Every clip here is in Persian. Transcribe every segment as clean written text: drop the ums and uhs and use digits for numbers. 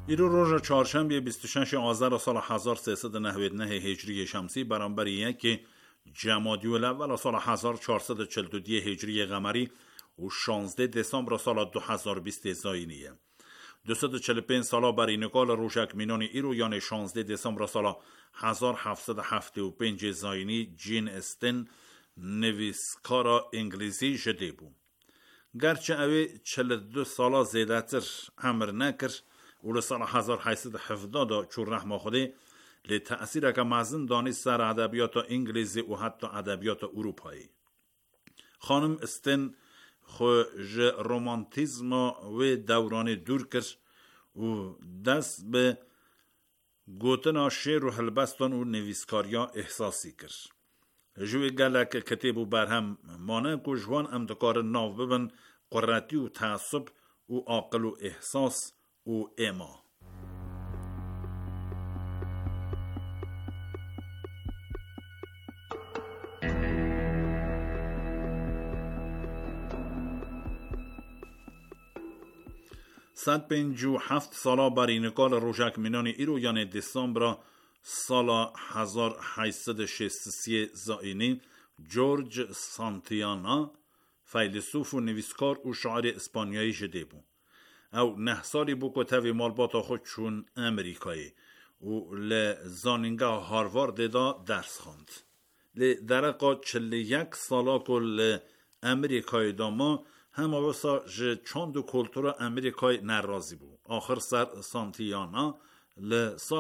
ایرو روز چهارشنبه 26 آذر سال 1399 هجری شمسی برابر یک جمادی الاول سال 1442 هجری قمری و 16 دسامبر سال 2020 زاینیه. 245 سال برای نقال روشکمینان ایرو یعنی 16 دسامبر سال 1775 زاینی جین استن نویسکارا انگلیسی شده بود. گرچه اوی 42 سالا زیده تر عمر نکر و سال 1870 چون رحمه خوده لی تأثیر که مزن دانست سر ادبیات انگلیسی و حتی ادبیات اروپایی. خانم استن خوش رومانتیزم و دوران دور کرد و دست به گوتنا شعر و هلبستان و نویسکاریا احساسی کرد. جوی گلک کتیب و برهم مانه که جوان امدکار ناو ببن قررتی و تعصب و عقل و احساس و ایما. صد 57 سالا برای نقال روشکمینان ایرو یعنی دسامبر سال 1863 زاینی جورج سانتیانا فیلسوف و نویسکار و شاعر اسپانیایی شده بود. او 9 سالی بود که توی مالبات خود چون امریکایی و لزانینگه هاروارد دا درس خواند. درقا 41 سالا که امریکایی داما همه واسه چند کلتور امریکای نرازی بود. آخر سر سانتیانا لسال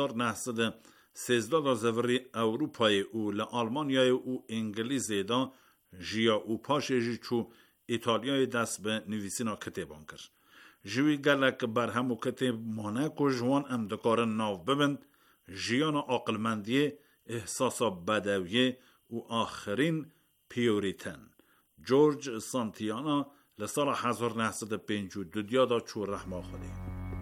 1913 زوری اروپای او لآلمانیای او انگلیزی دا جیا او پاشی چو ایتالیای دست به نویسینا کتیبان کرد. جوی گلک بر همو کتیب مانه که جوان امدکار ناو ببند جیان عقلمندی احساس بدویه و آخرین پیوریتن. جورج سانتیانا لسال 1952 دا چو رحمه خوده.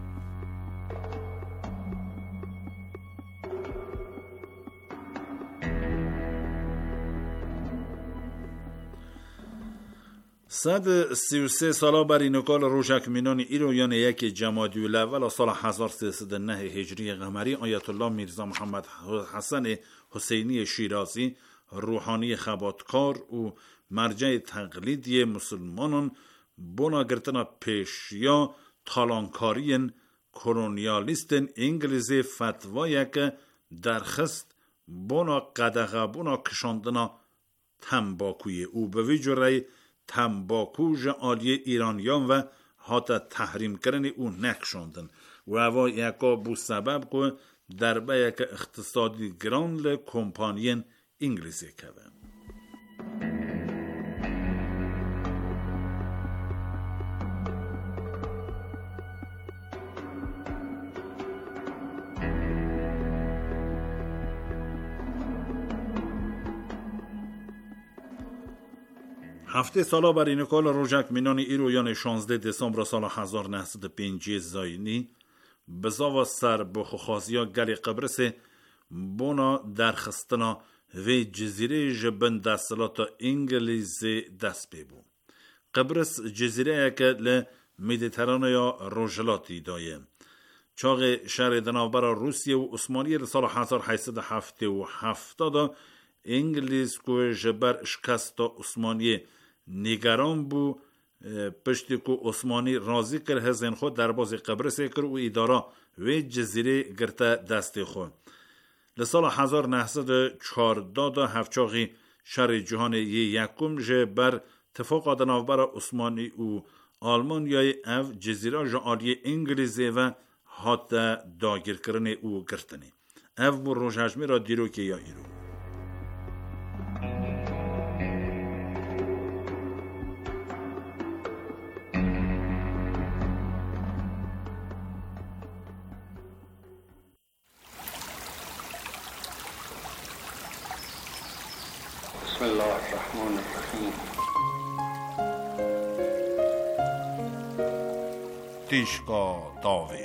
صد 33 سالا برای نقال روشکمینان ایرو یعنی یک جمادی الاول سال 1309 هجری قمری آیت الله میرزا محمد حسن حسینی شیرازی روحانی خباتکار و مرجع تقلیدی مسلمانان بنا گرتنا پیشیا تالانکارین کرونیالیستن انگلیزی فتوایی که درخست بنا قدغه بنا کشاندنا تنباکوی او به ویجوری تنباکوژ عالی ایرانیان و حتی تحریم کردن او نکشاندن و اوا یکا بو سبب که دربه یک اقتصادی گران لکمپانین انگلیزی کبه. هفته سالا برای نقال روشکمینان ایرو یعنی 16 دسامبر سال 1905 زاینی بزاوا سر بخوخازیا گل قبرس بونا درخستنا و جزیره جبن دستلات انگلیزی دست ببو. قبرس جزیره که لمدیترانیا روژلاتی دایه. چاق شهر دنابر روسیه و عثمانی سال 1877 دا انگلیز که جبر شکست عثمانی نگران بو پشتی که عثمانی راضی کر هزین خود در باز قبرس کر و اداره و جزیره گرته دست خود. لسال 1914 دا هفچاقی شهر جهان یکم جبر اتفاق دنابر عثمانی و آلمانیای او جزیره جعالی انگلیزی و حتی داگیر کرن او گرتنی. او بو روشهجمی را دیرو که یا ایرو. بسم الله الرحمن الرحیم. تیشکا داوی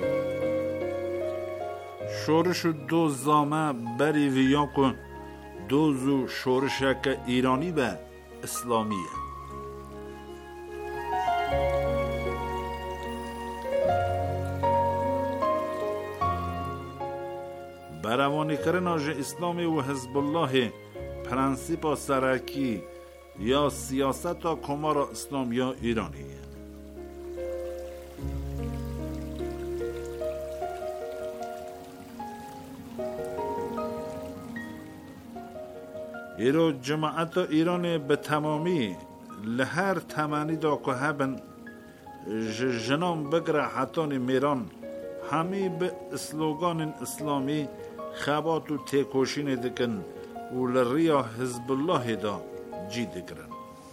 شورش دو زامه بری ویا کن دوزو شورشک ایرانی به اسلامیه. بروانی کردن اسلامی و حزب الله پرنسیپا سرکی یا سیاست کمار اسلام یا ایرانی. ایرو جماعت ایرانی به تمامی لهر تمانی دا که هبن جنام بگره حتان میران همی به اسلوگان اسلامی خبات و تکوشین دکن و لریا حزب الله دا جی دکرن.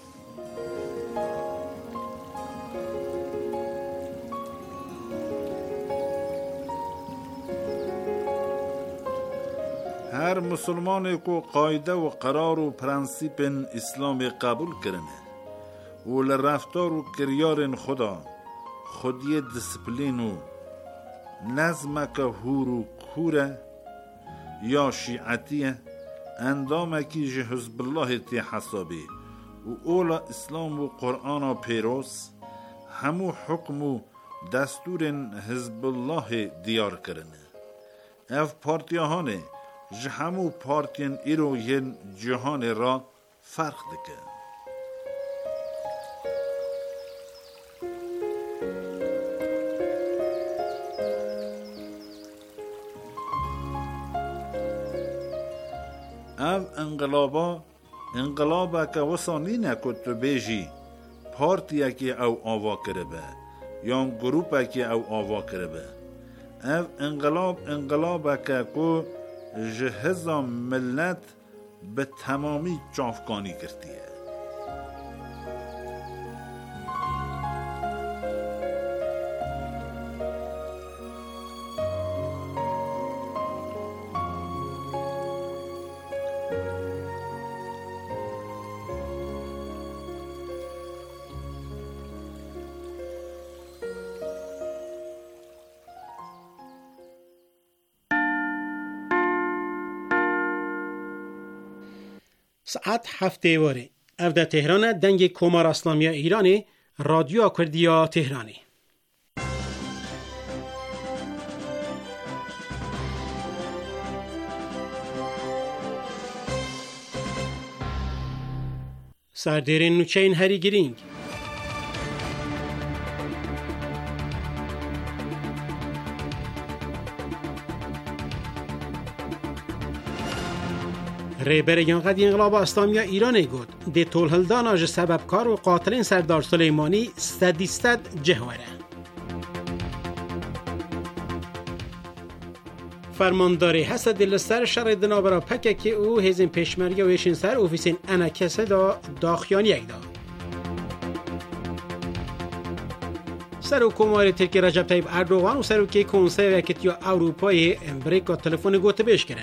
هر مسلمان کو قاعده و قرار و پرنسیپ اسلامی قبول کرنه و لرفتار و کریار خدا خودی دسپلین و نظمک هور و کوره یا شیعتیه اندامه کی جه حزب الله تی حسابی و اولا اسلام و قرآن پیروز همو حکم و دستور حزب الله دیار کرنه. اف پارتیاهانه جه همو پارتین ایرو ین جهان را فرق دکه. او انقلابا که وصانی نکد تو بیجی پارتیا که او آوا کرده یا گروپا که او آوا کرده. او انقلابا که جهزا ملت به تمامی جافکانی کردیه. ساعت 7 واره او در تهران دنگ کمار اسلامی ایرانی رادیو کردیا تهرانی. سردرین نوچین هری گرینگ ریبر یانقدی انقلاب اسلامی ایران گود دی طول هلداناج سببکار و قاتلین سردار سلیمانی استد جهوره. فرمانداری حسد دلستر شر دنابرا پکه که او هزین پیشمرگی و ایشین سر اوفیسین انکسه دا داخیانی یک دا. سروکوماری ترکی رجب طیب اردوغان و سروکی کنسه وکتیا اروپای امریکا تلفن گوته بیش کرن.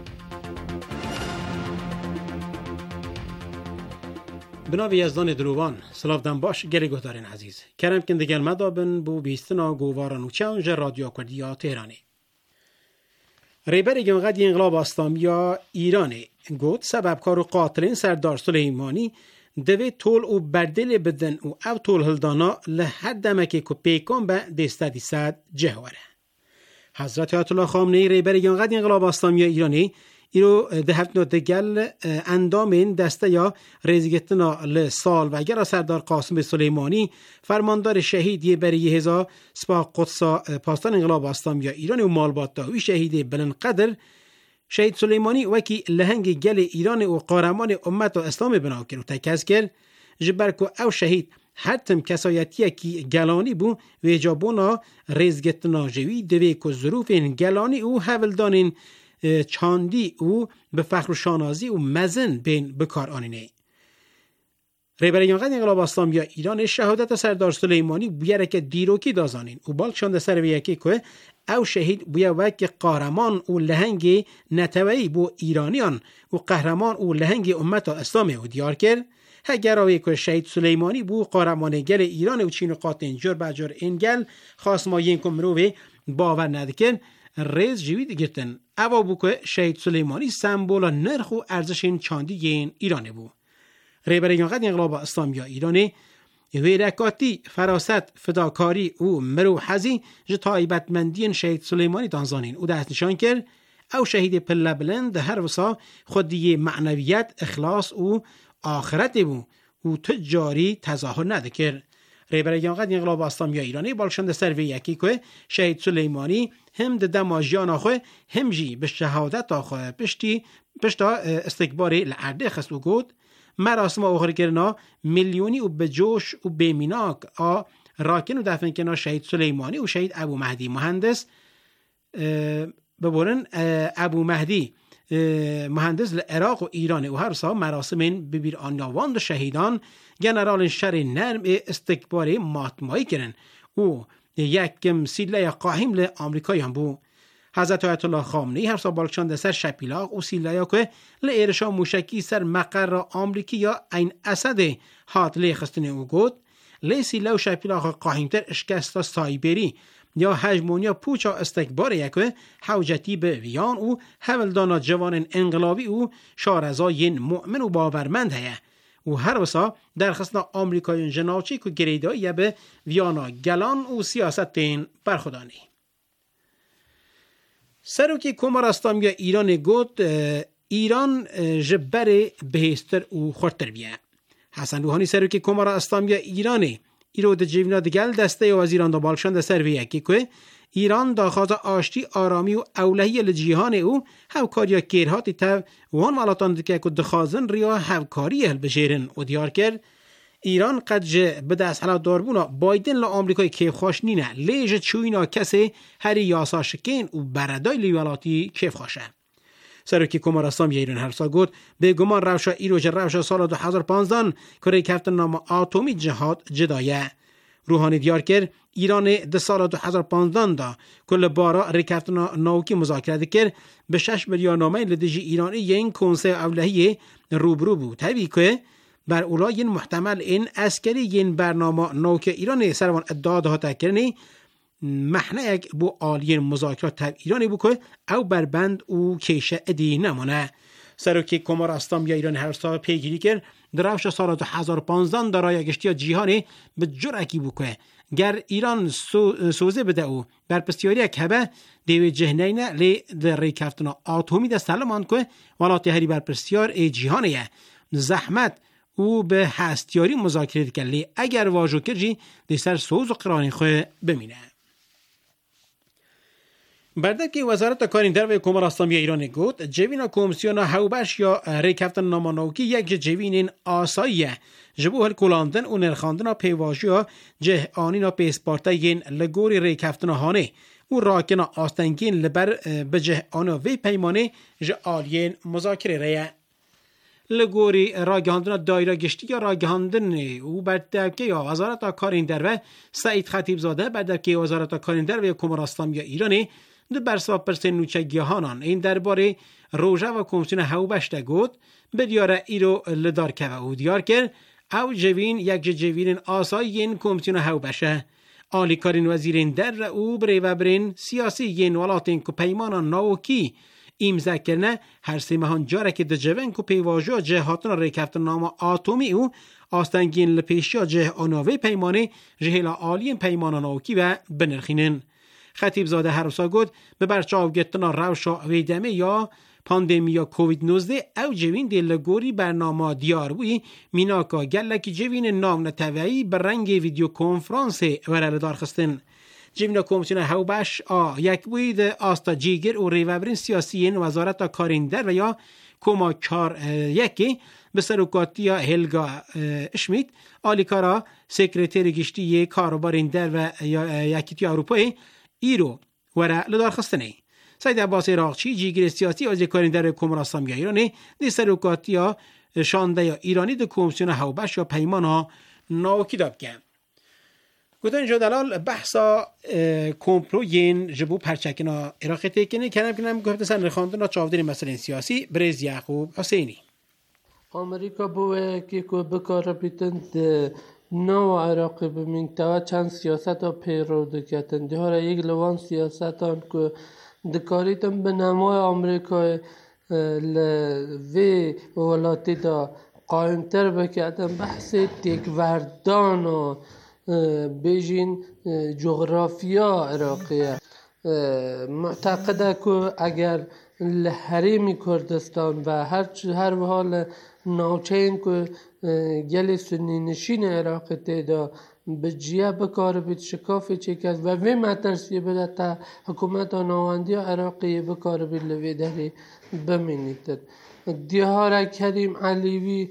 بنابی یزدان دروان سلافدن باش گلی گهدارین عزیز کرم کن دیگر مدابن بو بیستنا گوارانو چانج رادیو کردیا تهرانی. ریبر گنقدی انقلاب اسلامی ایرانی گود سببکار و قاتلین سردار سلیمانی دوی طول و بردل بدن و او طول هلدانا لحد دمکی که پیکن به دستدی صد جهوره. حضرت آیت الله خامنه‌ای ریبر گنقدی انقلاب اسلامی ایرانی ایرو ده هفت دگل اندامین دسته یا ریزگتنا لسال و اگر سردار قاسم سلیمانی فرماندار شهیدی بری هزا سپاه قدسا پاستان انقلاب اسلامی ایران و مالبات داوی شهیدی بلند قدر شهید سلیمانی وکی لهنگ گل ایران و قهرمان امت و اسلام بنا کرد و تکز کرد جبرکو او شهید هرتم کسایتیه کی گلانی بو و اجابونا ریزگتنا جوی دوی که ظروف این گلانی او حولدانین چاندی او به فخر و شانازی و مزن بین بکار آنینه. ریبر یانقدی انقلاب اسلامی ایران شهادت سردار سلیمانی بیاره که دیروکی دازانین و بالک شانده سر ویکی که او شهید بیا وک قهرمان و لهنگ نتوی بو ایرانیان و قهرمان و لهنگ امت اسلامی و دیار کرد. هگر آوی که شهید سلیمانی بو قهرمان گل ایران و چین و قاطن جر بجر این گل خاص ما ین کمروی باور ندکن ریز جوید گرتن اوا بو که شهید سلیمانی سمبولا نرخ و ارزش این چاندی ایرانه بو. ریبرگان قد انقلاب اسلامی ایرانی ویرکاتی، فراست، فداکاری و مروحزی جه تایبتمندی شهید سلیمانی دانزانین او دست نشان کرد او شهید پله بلند هر وسا خودی معنویت، اخلاص و آخرت بو و تجاری تظاهر نده کرد. ریبرگان قد انقلاب اسلامی ایرانی بالشند سروی یکی که شهید سلیمانی هم ده دماجیان آخوه هم جی به شهادت آخوه پشتا استکباری لعرده خست و گود مراسم آخر کرنا میلیونی و به جوش و به میناک راکن و دفن کنا شهید سلیمانی و شهید ابو مهدی مهندس ببورن ابو مهدی مهندس لعراق و ایران و هر سا مراسم ببیر آنیاوان شهیدان جنرال شر نرم استکباری ماتمایی کرن و یکم سیله قاهم ل آمریکایی هم بو. حضرت آیت الله خامنه‌ای هر سا بالچاند سر شپیلاق و سیله که لعرشا موشکی سر مقر آمریکی یا این اسد هات لی خستنه او گود لی سیله و شپیلاق قاهمتر اشکستا سایبری یا هجمونیا پوچا استکبار یکه حوجتی به ویان و حولدانا جوان انقلابی و شارزاین مؤمن و باورمند هیه و هر وسا در خصنا آمریکایون جناچی که گریدایی به ویانا گلان و سیاستین برخودانی. سروکی کمار اسلامی ایران گفت ایران جبر بهستر و خورتر بیه. حسن روحانی سروکی کمار اسلامی ایرانی ایرو ده جیونا دگل دسته وزیران دا بالشان ده سروی یکی که ایران دا خواه آشتی آرامی و اولهی لجیهان او هفکاریا کیرهاتی تا وان مالاتان دکه که دخوازن ریا هفکاری هل بشیرن و دیار کرد ایران قد جه بده از حالات داربونا بایدن لا آمریکای کیف خوش نینه لیجه چوینا کسی هری یاسا شکین و بردای لیوالاتی کیف خوشه. سروکی کمار اسلامی ایران هر سال گفت به گمان روشا ایروج روشا سال 2015 که ریکفت نام آتومی جهاد جدایه. روحانی دیار کرد ایران ده سال 2015 دا کل بارا ریکفت ناوکی مذاکره کرد به 6 میلیون نامه لدیجی ایرانی این کنسه اولهی روبرو بود. طبیعی که بر اولا این محتمل این اسکری این برنامه نوک ایران سروان ادعا دهاته کرنی محنه یک بو آلین مذاکرات تب ایرانی بو که او بربند او کیشه ادی نمانه. سروکی کمار اسلامی ایران هر سال پیگیری کرد در روش سال 2015 در گشتی جیهانی به جرعکی بو که گر ایران سوزه بده او بر پستیاری کبه دیوی جهنین لی در ریکفتنا آتومی ده سلمان که ولات هری بر پستیار ای جیهانیه زحمت او به هستیاری مذاکره کردی اگر واجو کرجی دی سر سوز و قرانی خواه بمینه. بردکی وزارت کارین در و کمار اسلامی ایران گفت جوینا کمیسیون هوبش یا ریکفتن نامانوکی یک جوین آساییه جبو هل کلاندن و نرخاندن پیواژی ها جه آنینا پیسپارتاین لگوری ریکفتن هانه و راکن آستنگین لبر به جه آنو وی پیمانه جه آلین مذاکره ریه. لگوری راگهاندن دایره گشتی یا راگهاندن او بردکی یا وزارت کارین در و سعید خطیب زاده بردکی وزارت کارین در و کمار اسلامی ایرانی دو برساب پرسن نوچگیهانان این درباره روژه و کمیسیون هوبشت گفت بدیاره ایرو لدار که او دیار کرد او جوین یک جوین آسایی این کمیسیون هوبشه آلی کارین وزیرین در او بری و برین سیاسی این ولاتین که پیمانان ناوکی ایمزه کرنه هر سیمهان جاره که ده جوین که پیواجه جهاتنا ریکفت نام آتومی او آستنگین لپیشیا جه آناوی پیمانه جهلا آلین پیمانان ناوکی و بنرخینن. خطیب زاده هر سا گفت به برچاو گتنا روشا ویدمه یا پاندمیا کووید 19 او جوین دی لگوری برنامه دیار بوی میناکا گلکی جوین نام نتوایی بر رنگ ویدیو کنفرانس ورل دار خستن. جوین کمیسیون هوبش یک بوی ده آستا جیگر و ریوبرین سیاسیین وزارت کارین در و یا کما کار یکی به سروکاتی هلگا اشمیت آلیکارا سکرتر گشتی کاروبارین در و یکیتی اروپایی ایرو وره لدار خستنه. سید عباس عراقچی جیگر سیاسی از کارین در کمار اسلامی ایرانی دی سروکاتی شانده یا ایرانی ده کمیسیون هوبش یا پیمان ها ناوکی داب کن. گوتن جو دلال بحثا کمپلو ین جبو پرچکنا عراقی تکنه کنم گفت سن رخاندن چاودن مسئله سیاسی برز یعقوب حسینی. آمریکا بوه که بکار بیتند نو عراقی بمینتوا چند سیاست ها پیرو دکتن ده ها یک لوان سیاست هان که دکاریتم به نمای آمریکای لوی ولاتی دا قائمتر بکردن بحث تکوردان و بیجین جغرافیا عراقیه. معتقده که اگر لحریم کردستان و هر حال ناوچین که گل سنی نشین عراق تیدا به جیه بکار بید شکافی چکد و وی مترسیه بده تا حکومت نواندی عراقی بکار بید لوی داری بمینیتر. دیهار کریم علیوی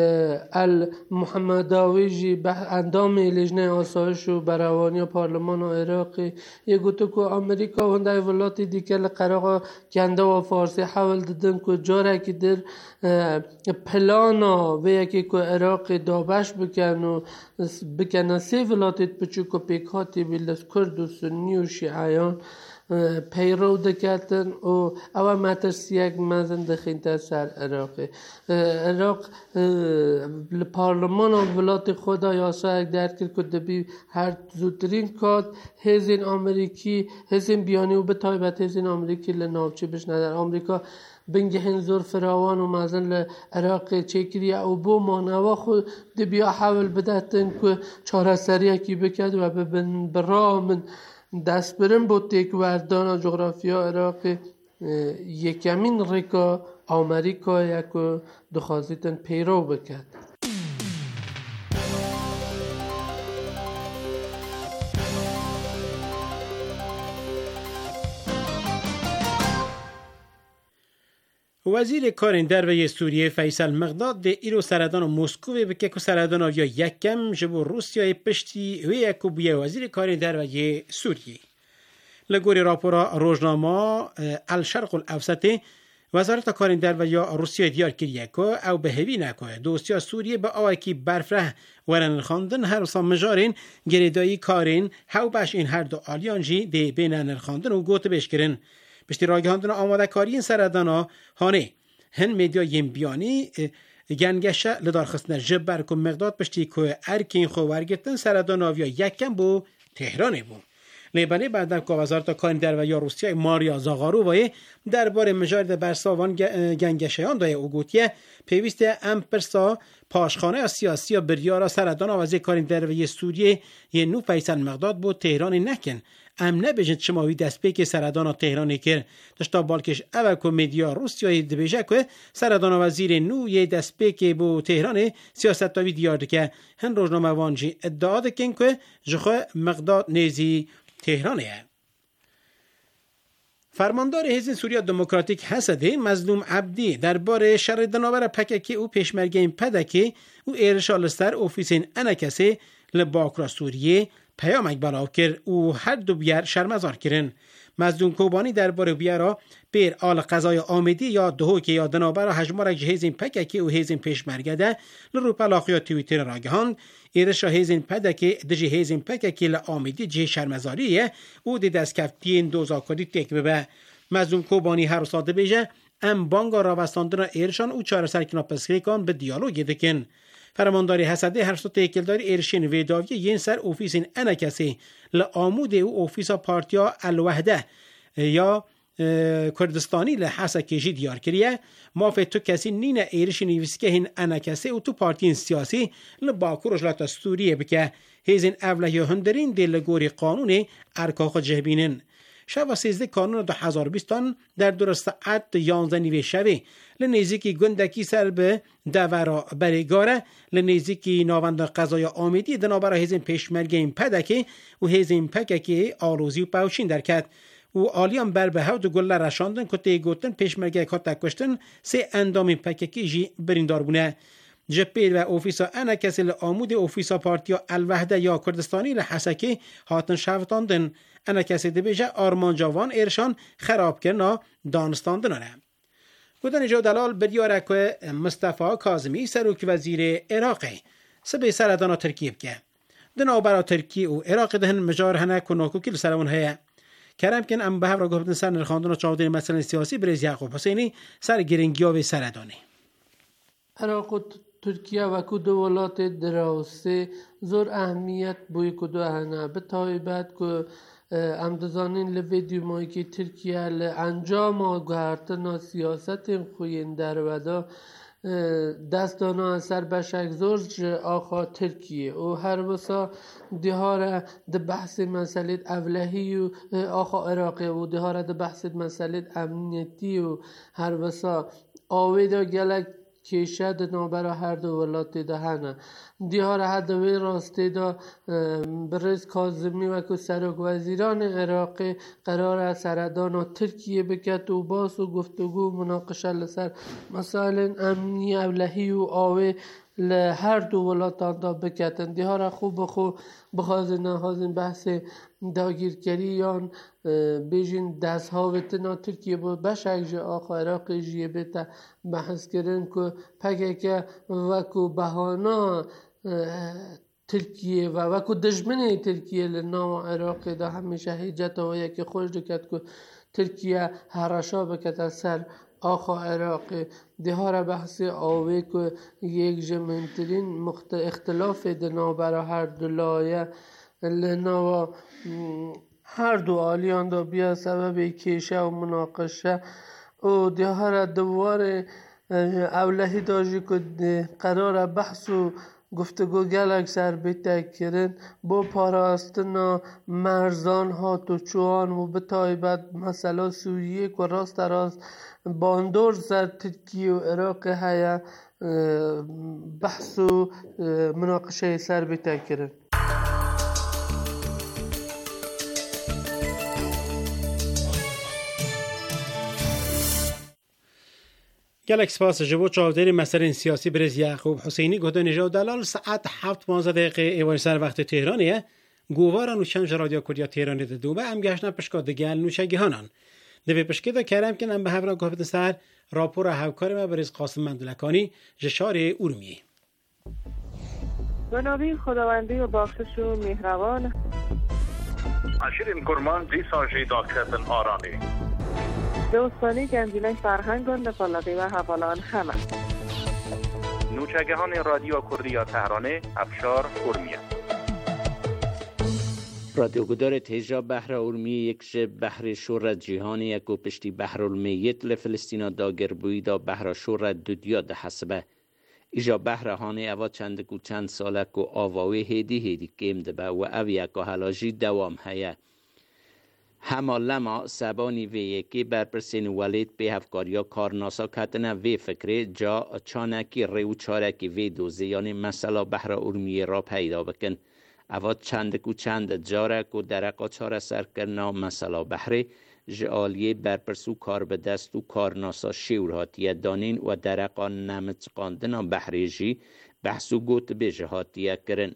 المحمداوی جی به اندام لجنه آسایش و براوانی پارلمان عراقی یه گوتو که امریکا و هنده ولاتی دیگه لقراغا کنده و فارسی حول دادن که جاره که در پلانا و یکی که عراقی دابش بکنه سی ولاتیت بچو که پیکاتی بیلدست کرد و سنی و شیعیان پیرو دکتن و اول مترسیک مزن دخین تا سر عراق پارلمان و ولات خدا یاسا یک درک کرد که دبی هر زودترین کات هزین آمریکی هزین بیانی و به تایبت هزین آمریکی لناوچه بشنه در آمریکا بنگه هنزور فراوان و مزن لعراق چکریه او بو مانوا خود دبیا حول بدهتن که چاره سریه کی بکد و برا من دست برم با تکوردان جغرافیا عراق یکمین ریکا آمریکا یکو دخوازیتن پیرو بکد. وزیر کار در سوریه فیصل مقداد ده ایرو سردان و مسکو بکه که سردان آویا یکم جبو روسیای پشتی و یکو بیه وزیر کار در سوریه. لگوری راپورا روزنامه الشرق الاوسط وزارت کار در روسیای دیار کریه که او به هوی نکه دوستیا سوریه به آوکی برفره ورن خواندن هر سا مجارین گریدایی کارین هاو باش این هر دو آلیانجی ده بینن خواندن و گوت بش کرن. پشتی راگهاندن آماده کاری این سردانا هانه هن میدیا یم بیانی گنگشه لدارخستن جبر که مقداد پشتی که ارکین خوارگتن سردانا ویا یکم بو تهرانه بو. لیبانه بعد که وزارت کار در روسیای ماریا زاغارووای درباره مجارد برساوان گنگشهان دای اوگوتیه پیوسته ام پرسا پاشخانه سیاسی بریارا سردان وزیر کار در سوریه یه نو فیصل مقداد بو تهران نکن ام نبیجند شماوی دست پیک سردان تهران کر داشتا بالکش اول که میدیا روسیای دبیجه که سردان وزیر نو یه دست پیک بو تهران سیاست تاوی دیار که هن روزنامه وانجی ادعا دکن که جخواه مقداد نیزی تهرانه. فرماندار حزب سوریه دموکراتیک حسده مظلوم عبدی درباره شر دناور پککی او پیشمرگه این پدکی او ایرشال سر اوفیسین انکسه لباکرا سوریه پیامک بلاو کرد او هر دو بیار شرمزار کرن. مظلوم کوبانی درباره بیارا بیر آل قضای آمدی یا دهوک یا دنابر هجمار جهیزین پککی او هیزین پیشمرگه ده لروپلاخیا تویتر راگهاند ایرشا هیزین پدکی دجی هیزین پککی لآمدی جه شرمزاریه او دی دست کفتین دوزاکادی تک ببه. مظلوم کوبانی هر ساده بیجه ام بانگا راوستاندن ایرشان او چاره سرکنا پسخیکان به دیالوگی دکن. فرمانداری حسده هر سو تیکلداری ایرشین ویداوی ین سر اوفیسین انکسی لآمود او اوفیسا پارتیا الوحده یا کردستانی لحسا کشی دیار کریه مافه تو کسی نین ایرشین ویسکه هین انکسی او تو پارتین سیاسی لباکو رجلات سوریه بکه هیزین اوله هندرین دیلگوری قانون ارکاخ جهبینن. شب 13 کانون 2020 در درست ساعت 11 نیوه شبه لنیزیکی گندکی سر به دورا بریگاره لنیزیکی ناوند قضای آمیدی دنابرا هیزین پیشمرگه این پدکی و هیزین پککی آروزی و پاوشین درکت و آلیان بر به هود گل رشاندن کتی گوتن پیشمرگه کتا کشتن سه اندام پککی جی بریندار بونه. جپیر و اوفیسا انکسی لآمود اوفیسا پارتیا الوحده یا کردستانی لحسکی هاتن شفتاندن انکسی دبیجه آرمان جوان ایرشان خراب کرنا دانستاندنانه. گودن جو دلال بدیاره که مصطفی کاظمی سروک وزیر عراقی سبی سردانا ترکیب که دنا برا ترکیه و عراق دهن مجار هنه کناکو کل سرون هیا کرم کن ام به هفرا گفتن سر نرخاندن و چاودین مسئله سیاسی بریز یعقوب حسینی سر گرنگیاوی سردانی. عراق و ترکیه و کدو ولات دراسته زور اهمیت بوی کدو هنه به تایبت که امدزانین لویدیو مایی که ترکیه انجام آگهارتنا سیاست خوین در ودا دستانا اثر بشک زرج آخا ترکیه و هر وسا دهاره ده بحث مسئله اولهی و آخا عراقی و دهاره ده بحث مسئله امنیتی و هر وسا آویدا گلک کیشه ده نابرا هر دو ولات ده هنه دیار هدوی راسته ده برز کاظمی و که سرک وزیران عراقی قرار سردان و ترکیه بکت و باس و گفتگو مناقشه لسر مسائل امنی اولهی و آوه لهر دو ولاتان دا بکتن دیار خوب بخوازن بحث داگیرکری یا بیشین دست ها و تنا ترکیه با بشک جا آخا عراقی جیه بیتا بحث کردن که پکه که وکو بهانا ترکیه و وکو دشمنه ترکیه لنام عراقی دا همیشه حیجت و یکی خوش دکت که ترکیه هرشا بکت سر آخا عراقی دهاره بحث آوه که یک جمعترین اختلاف دنا برا هر دلایه لنوا هر دو آلیان دا بیا سبب کیشه و مناقشه و دهاره دوار اولهی داشتی که قرار بحث و گفتگو گلک سر بیتک کرن با پاراستنا مرزان ها تو چوان و به تایبت مسئله سوریه که راست باندور سر ترکیه و عراق هیا بحث و مناقشه سر بیتک کرن. گلک سپاس جبو چاودری مسئله سیاسی برز یعقوب حسینی گهده نجاو دلال ساعت 7:15 ایوان سر وقت تهرانیه گووارا نوشنج رادیو کردیا تهرانی ده دوبه هم گشنا پشکا دگل نوشگی هانان دوی پشکی دا کرم کنم به هفران گفت سر راپور هاوکار ما برز قاسم مندلکانی جشار اورمیه به نامی خداوندی و بخشش و مهربان عشیرین کرمان دیساجی داکتن آرانی دوستانی گنجینه فرهنگان دفالقی و حوالان همه نوچگهان رادیو کردیا تهرانه افشار اورمیه رادیو گدار تیجا بحر اورمیه یکش بحر شور جهانی یکو پشتی بحر المیت لفلسطینا داگر بوی دا بحر شور دودیا ده حسبه ایجا بحر هانه اوا چند سالک و آواوی هیدی کم دبه و او یکا حلاجی دوام هیه همه لما سبانی وی یکی برپرسین ولید به هفکاریا کارناسا کتنه وی فکره جا چانکی ریو چارکی وی دوزه یعنی مثلا بحر اورمیه را پیدا بکن اواد چند جارک و درقا چاره سر کرنا مثلا بحر جعالیه برپرسو کار به دست و کارناسا شیورهاتیه دانین و درقا نمت قاندنا بحری جی بحثو گوت به جهاتیه کرن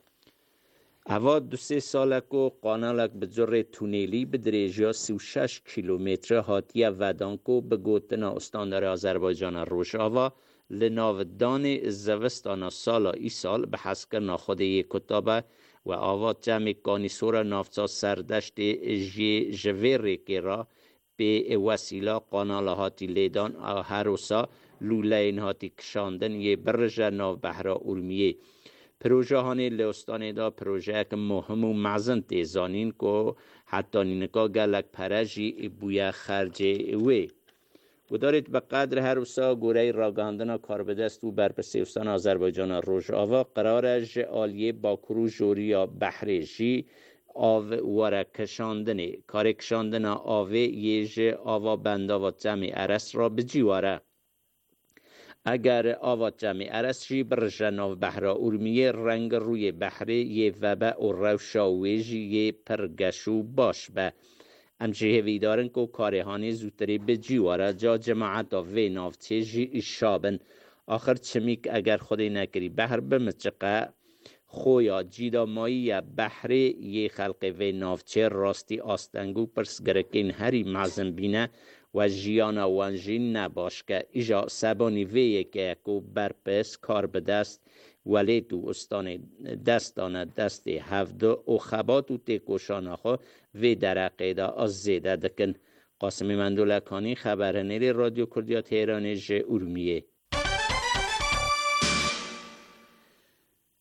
اواد 2-3 سالک و قانالک به جره تونیلی به درجه 36 کیلومتر هاتیه ودانکو به گوتنا استاندار آذربایجان روشاوا لناودان زوستانا سالا ای سال به حسکر ناخود یک کتابه و آواد جمع کانیسور نافتا سردشت جویره که را به وسیله قانال هاتی لیدان هروسا لولین هاتی کشاندن یه برژ ناو بحر اورمیه پروژه هانی لستانی دا پروژه که مهم و معزن تیزانین که حتی نینکا گلک پرجی بویا خرجه وی و دارید به قدر هر وسا گوره راگاندنا کار به دست و برپسیوستان آذربایجان روژاوا قرار جعالیه با کرو جوریا بحریجی آو وره کشاندنه کار کشاندن آوه یه جه آوا بنده و جمع عرس را بجیواره اگر آوات جمع عرصی بر جناو بحر اورمیه رنگ روی بحر یه وبه و روشاویجی یه پرگشو باش به امچه هویدارن که کارهانی زودتری به جیواره جا جماعت وی نافچه جی شابن آخر چمیک اگر خودی نکری بحر بمچقه خویا جیدا مایی یا بحر یه خلق وی نافچه راستی آستنگو پرسگرکین هری معظم بینه و جیانا وانجین نباش که ایجا سبانی ویه که اکو برپس کار به دست ولی تو استان دستانه دست هفته و خبات و تکوشانه خو وی در عقیده از زیده دکن. قاسم مندولکانی خبرنگار رادیو کردیا تهران اورمیه.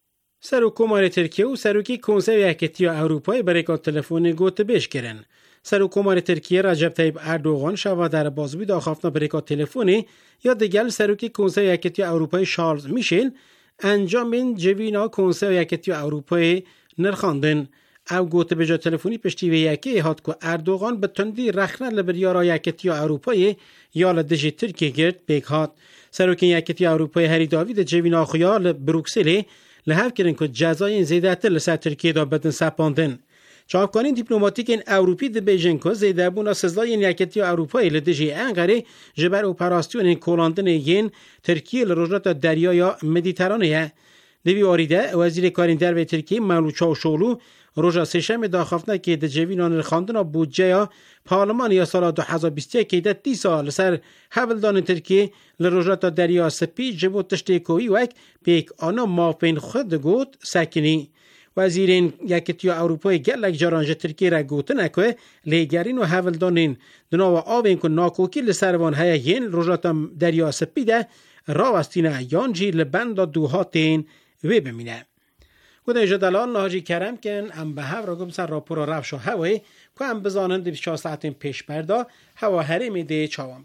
سروکومار ترکیه و سروکی کنسه یکیتیا اروپای بریکا تلفن گوت بیش کرن. سروکومار ترکیه رجب طیب اردوغان شوا در بازوی داخافتنا بریکا تلفنی یا دیگر سروکی کنسه یکیتیا اروپای شارلز میشل انجام جوینا کنسه یکیتیا اروپای نرخاندن. او گوت بجا تلفنی پشتی و یکی هات که اردوغان به تندی رخنه لبریارا یکیتیا اروپای یا لدجی ترکیه گرد بیک هات. سروکی یکیتیا اروپای هری داوید جوینا خیال بروکسلی لحاف کردن که جزای زیاده تر لسر ترکیه دا بدن سپاندن. چاپکارین دیپلماتیک این اروپی ده بیجن که زیاده بونا سزای یکیتیا اروپای لدجی انقره جبر اپراسیون این کولاندن این ترکیه لرجنات دریای مدیترانه. دوی آریده وزیر کارین در به ترکیه مولود چاوشولو روژا سشم داخفتنا که ده جوینان خاندنا بودجه یا پارلمان یا سال 2021 که ده 30 سال سر حولدان ترکیه لرجنات دریا سپی جبو تشتیکوی وک پیک آنا مافین خود گوت سکنی. وزیرین یکیتیا اروپای گلک جارانج ترکیه را گوتن اکوه لیگرین و حولدانین دناو آبین که ناکوکی لسروان هیین رجنات دریا سپی ده راوستینه یانجی لبند دوهاتین وی بمینه. گوده جدلان نهاجی کرم کن ام به هف را گم سر راپورا رفش و هوای که ام بزانند 24 ساعتین پیش بردا هوا هرمی ده چاوان به.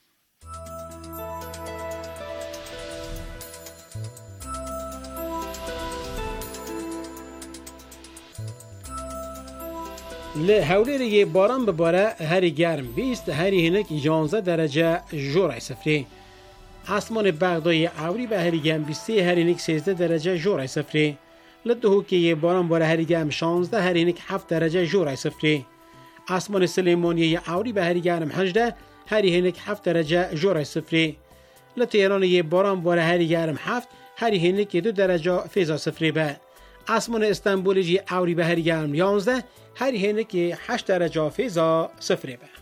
لحوله ریه باران بباره هری گرم 20 هری هنک 11 درجه جورای صفری. آسمان بغدای اوری به هری گرم 23 هری هنک 13 درجه جورای صفری. لدهو که یه باران باره هری گرم 16 هری هنک 7 درجه جورای صفری. آسمان سلیمانی اوری به هری گرم 18 هری هنک 7 درجه جورای صفری. لتهران یه باران باره هری گرم 7 هری هنک 2 درجه فیضا صفری به. آسمان استانبول جی اوری به هری گرم 11 هری هنک 8 درجه فیضا صفری به.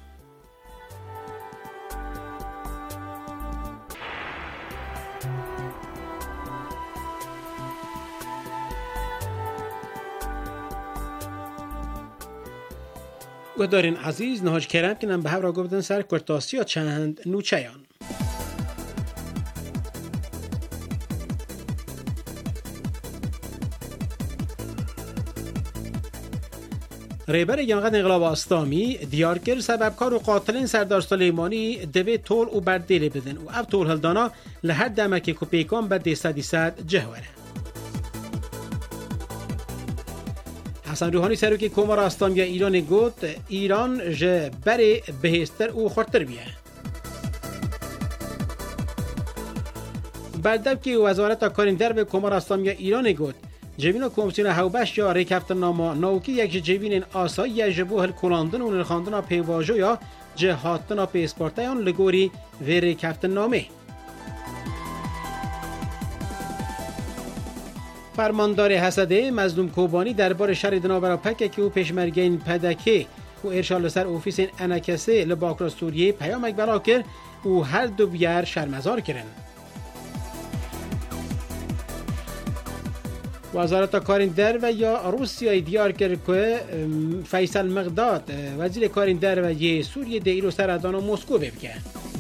گدارین عزیز نهاج کرم کنم به هفرا گفتن سر کرتاسی یا چند نوچهان. ریبر جماعت انقلاب اسلامی دیار کرد سببکار و قاتلین سردار سلیمانی دوی طول و بردیل بدن و اب طول هلدانا لهر دمک کپیکان به صد جهوره. حسن روحانی سروکی کمار اسلامی ایران گفت ایران جه بره بهستر و خورتر بیه. بردب که وزارت کارین درب کمار اسلامی ایران گفت جوین کمیسیون هوبش یا ریکفتن ناما ناوکی یک جوین آسایی یا جبوه کلاندن و نرخاندن پیواجو یا جهاتن پیسپورتیان لگوری و ریکفتن نامه. فرماندار حسده مظلوم کوبانی دربار شهر دناورا پکه که او پیشمرگین پدکه و ارشال سر اوفیس انکسه لباکرا سوریه پیامک بلا کرد و هر دو بیار شرمزار کرن. وزارت کارین در و یا روسیای دیار کرد که فیصل مقداد وزیر کارین در و یه سوریه دیرو سردان و مسکو ببکه.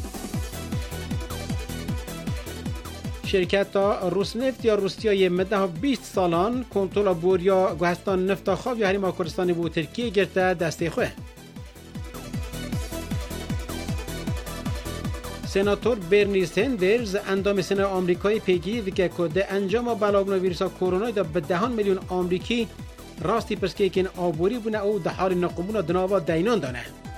شرکت روسنفت یا روسیای مده 20 سالان کنترل بوریا گوهستان نفت خواب یا حریم کردستان بو ترکیه گرفته دسته خواه. سناتور برنی سندرز اندام سنا آمریکایی پیگی که کد انجام بلاگنا ویروس کرونا دا به 10 میلیون آمریکی راستی پسکه که آبوری بونه او ده حال نقمون دناوا دینان دانه.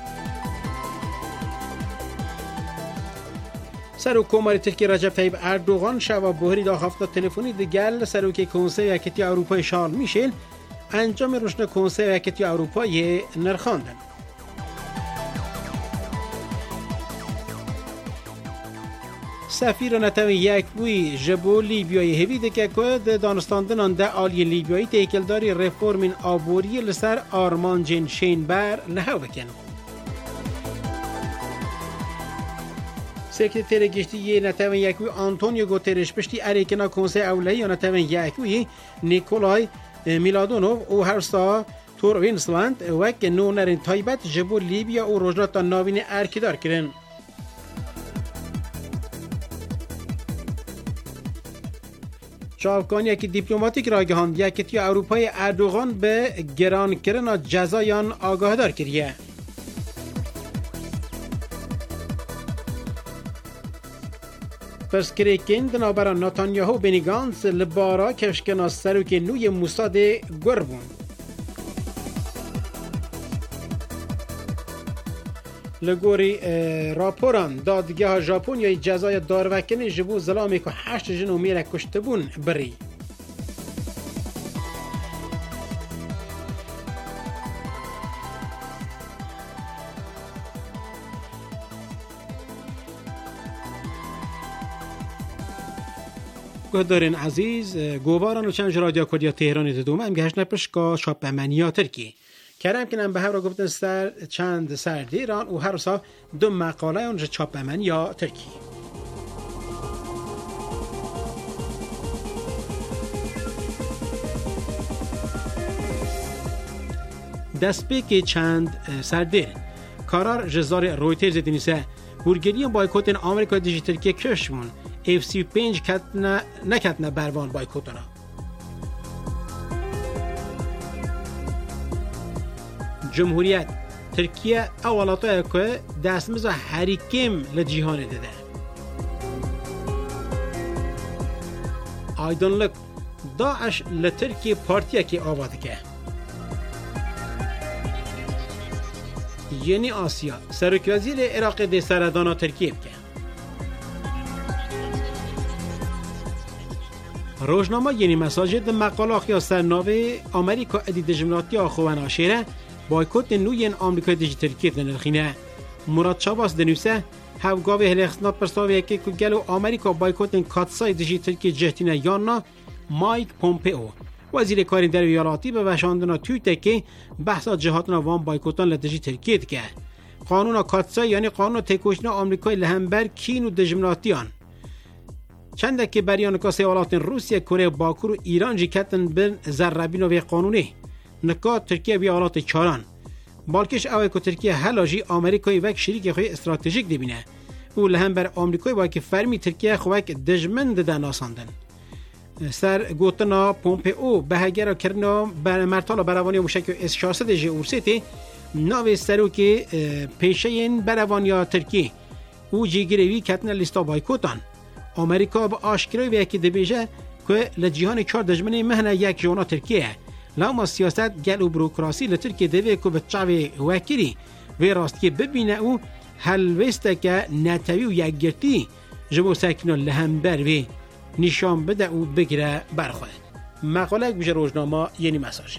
سروکومار ترکیه رجب طیب اردوغان شوا بوهری دا هفته تلفنی دیگل سروکی کنسه یکیتیا اروپای شارل میشل انجام روشن کنسه یکیتیا اروپای نرخاندن. سفیر نتوی یک بوی جبو لیبیای هویده که که دانستاندنان ده آلی لیبیایی تیکلداری رفورمین آبوری لسر آرمان جن شینبر نهو بکن. سکرتر گشتی نتوی یک بوی آنتونیو گوترش پشتی اریکنا کنسه اولهی نتوی یک بوی نیکولای میلادونوف و هرستا تور وینسلاند وک نونرین تایبت جبو لیبیا و روجنات ناوین ارکیدار کرن. چاوکانی که دیپلماتیک را گهاند یکیتی اروپای اردوغان به گران کردن جزایان آگاهدار کریه. پرسکریکین دنابرا نتانیاهو بنی گانس لبارا کشکنا سروک نوی موساد گربون. لگوری راپوران دادگاه ژاپنیای جزای داروکنی جبو ظلامی که 8 جن و میره کشته بون بری. گهدارین عزیز گواران و چند رادیو کردیا تهرانی دوم هم گهش نپشکا شاپ امنیا ترکی کرم کنم به هر را گفتن سر چند سر دیران و هر سا دو مقاله اونجا چاپ امنیا ترکی دست به چند سر دیر کارار جزار رویترز دینیسه بورگریان بایکوتن آمریکا دیجیتال که کشمون FC5 نکتنه بروان بایکوتنا جمهوریت ترکیه اولاتای که دستمزا حریکم لجیهان دیده آیدانلک داعش لترکیه پارتیه که آواده که یعنی آسیا سرک وزیر عراق ده سردانا ترکیه بکه روزنامه یعنی مساجد مقاله یا سرناوه آمریکا ادید جملاتی آخوان آشیره بایکوت نوین آمریکای دیجیتال کیت نرخینه مراد چاباس دنوسه هفگاوی هلخسنا پرساوی که گلو آمریکا بایکوت کاتسای دیجیتال کی جهتینه یانا مایک پومپئو وزیر کارین در ایالاتی به وشاندنا توییت که بحثا جهاتنا وان بایکوتان لدیجیتال کیت که قانون کاتسای یعنی قانون تکوشنا آمریکای لهمبر کین و دجملاتیان چند که بریان کاس ایالات روسیه کره باکو و ایران جی کتن بن زربین و قانونی نکات ترکیه بی ایالات چاران بالکش اوه که ترکیه هلاجی آمریکای وک شریک خوی استراتژیک دبینه او لهم بر آمریکای با که فرمی ترکیه خوک دجمن ده ناساندن سر گوتنا پومپئو بهگر کرنا بر مرتال بروانی موشک اس 400 جی اورسیتی ناو سروکی پیشین بروانیا ترکیه او جیگریوی کتن لیستا بایکوتان آمریکا با آشکاری به یکی دبیجه که لجیهان 4 دجمنی مهنه یک جونا ترکیه لما سیاست گل و بروکراسی لترکیه دوی که به چاوی وکری و راستی ببینه او حلوسته که نتوی و یک گرتی جبو سکنو لهمبر وی نشان بده او بگیره برخواه مقاله بجه روزنامه یعنی مساجه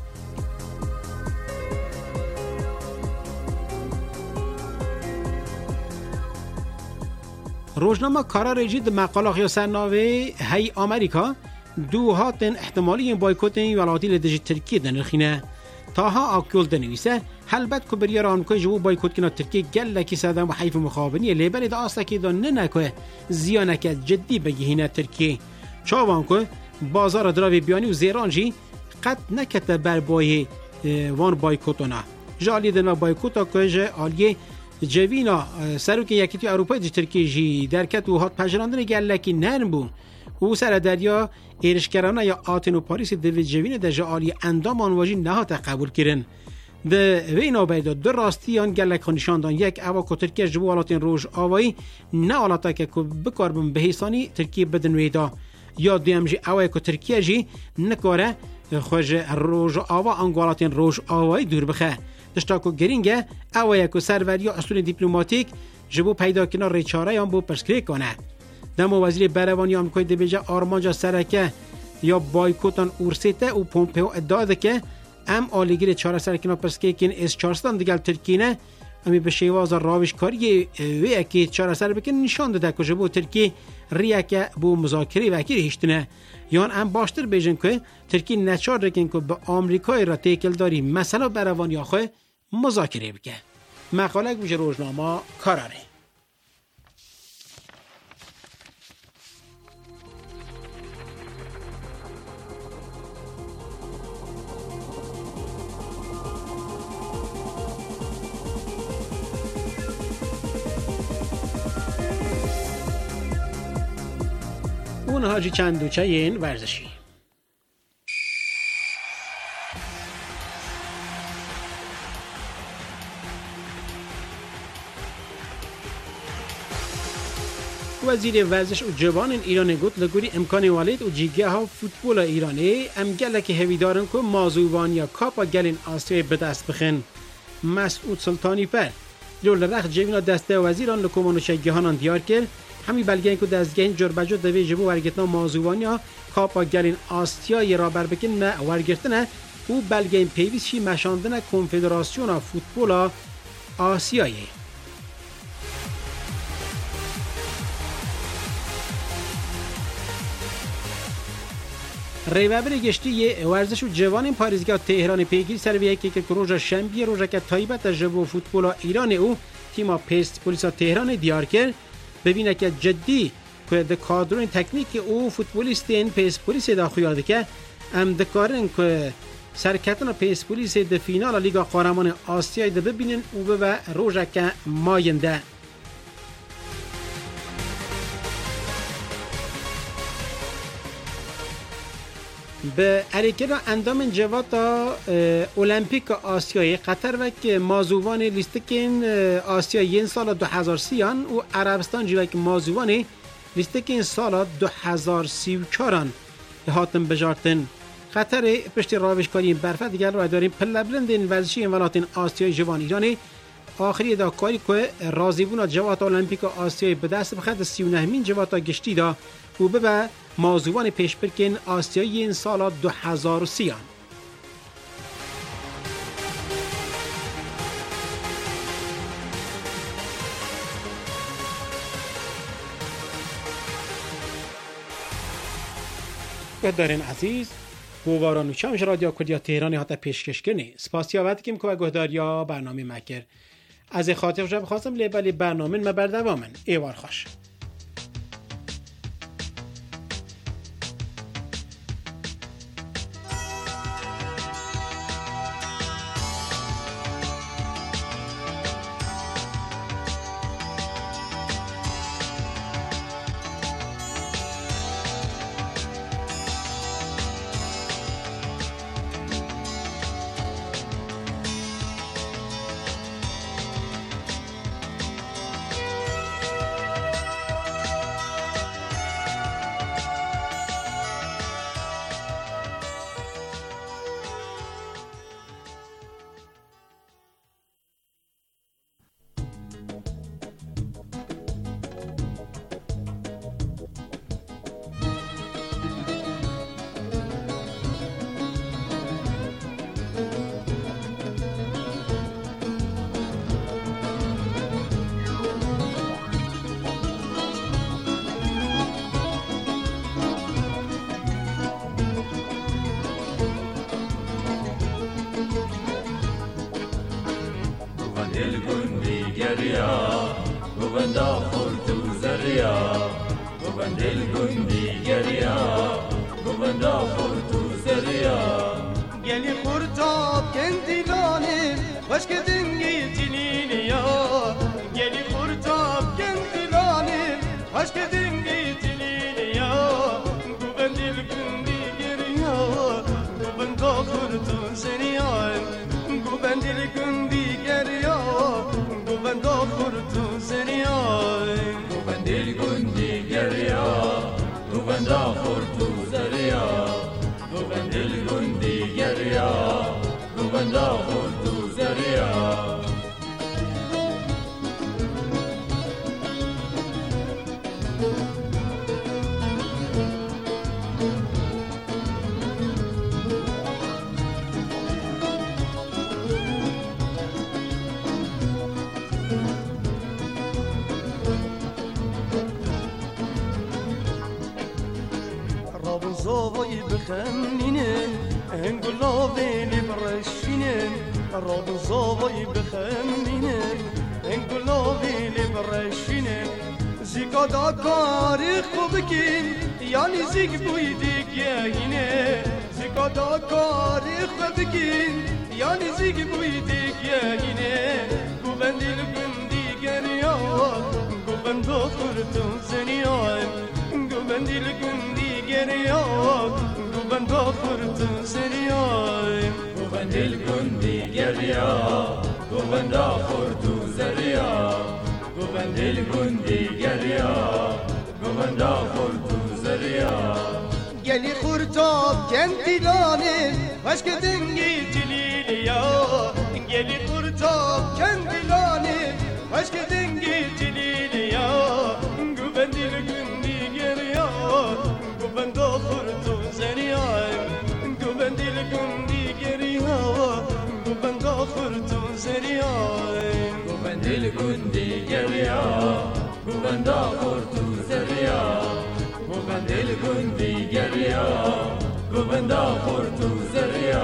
روزنامه کارا رجید مقاله یا سرناوه هی آمریکا دو هاتن احتمالی بایکوتن ولاتی لدیجی ترکیه دنرخینه تاها آکول دنویسه حلبت که بریار آمریکای جوو بایکوت کنه ترکیه گل کی سادن و حیف مخابنی لیبر دا آسکی دا ننکه زیانک جدی بگیهینه ترکیه چاوان که بازار دراوی بیانی و زیرانجی قد نکته بر بای وان بایکوتونا جالی دن و بایکوتا که آلیه جوینا سروک یکیتی اروپای دی ترکیه جی درکت و هات پجراندن گلکی نرم بون او سر دریا ایرشکرانه یا آتن و پاریس دوی جوین در جعالی اندام آنواجی نهات قبول کرن ده وینا بیدا در راستیان گلک خانشاندان یک اوا که ترکیه جبو آلاتین روش آوایی نه آلاتا که بکار بم بهیسانی ترکیه بدن ویدا یا دیم جی اوای که ترکیه جی نکاره خوش روش آوا انگوالاتین روش آوایی دور بخه دشتاکو گرینگه اوای که سروریا اصول دیپلماتیک جبو پیدا کنار ریچاره یا بو پرسکری کنه دمو وزیر بروانی آمریکای دبیجه آرمانجا سرکه یا بایکوتان اورسیته و پومپئو ادعا ده که ام آلیگیر چاره سرکنا پرسکیکین اس 400 دیگل ترکینه امی به شیواز راوشکاری وی که چاره سر بکن نشان ده که جبو ترکی ریه که بو مذاکره وکیر هشتنه یان ام باشتر بیجن که ترکی نچار رکن که به آمریکای را تیکل داری مثلا بروانی آخواه مذاکره بکن مقاله گوش روزنامه کاراره بون هاجی چندوچه این ورزشی. وزیر ورزش و جوان ایران گفت لگوری امکان والد و جیگه ها فوتبال ایرانی ام گله که هویدارن که مازوبان یا کاپا گلین آسیای به دست بخن. مسعود سلطانی پر لول رخ جوینا دسته وزیران لکومان شگهانان دیار کرد همی بلگه که دستگاه جربجو دوی جبو ورگتنا مازوبان یا کاپا گلین آسیای را بر بکن ما ورگرتنه او بلگه پیویشی مشاندن کنفدراسیون فوتبال آسیایی. ریبابر گشتی ورزش و جوان پاریزگاه تهران پیگیر سرویه که روژا شنبه روژا که تایبت جبو فوتبال ایران او تیما پیست پولیسا تهران دیار کرد ببینه که جدی که ده کادرون تکنیک او فوتبالیستین پیست پولیس داخل که ام دکارن که سرکتن پیست پولیس ده فینال لیگا قهرمان آسیا ده ببینن او به روژا که ماینده. به اریکه اندام جواتا المپیک آسیایی قطر و که مازوان لیستکین آسیایی سال 2030 و عربستان جوی که مازوان لیستکین سال 2034 هاتم بجارتن. قطر پشت راوشکاری برفت دیگر رو داریم پله بلند این ورزشی ولایت آسیای جوان ایرانی آخری دا کاری که رازیبونا جوات المپیک آسیایی به دست بخد 39مین جواتا گشتی دا و به موضوعان پیش برکن آسیایی این سال 2030. گهدارین عزیز گواران و چمش رادیو کردیا تهرانی حتی پیشکش کنی سپاسیا وقتی کم که گهداریا برنامه مکر از خاطر جب خواستم لیبالی برنامه مبردوامن ایوار خوش. زاوی بخمینن انگلاوی برشینن راد زاوی بخمینن انگلاوی برشینن زیکا دا کاری خوب کن یعنی زیک بوی دیگه زیکا دا کاری خوب کن یعنی زیک بوی دیگه گوبندیل گندی گریا گوبند خورتون زنیان گوبندیل گندی گریا گوبند آخورت زریا گوبند الگندی گریا گوبند آخورت زریا گوبند الگندی گریا گوبند آخورت زریا گلی خورتاب کندیلانه وشک دنگی جلیلیا گلی خورتاب کندیلانه وشک دنگی جلیلیا گوبند الگندی گریا گوبند آخورت زریا گوبند الگندی گریا گوبند آخورت زریا گوبند الگندی گریا گوبند آخورت زریا گوبند الگندی گریا گوبند آخورت زریا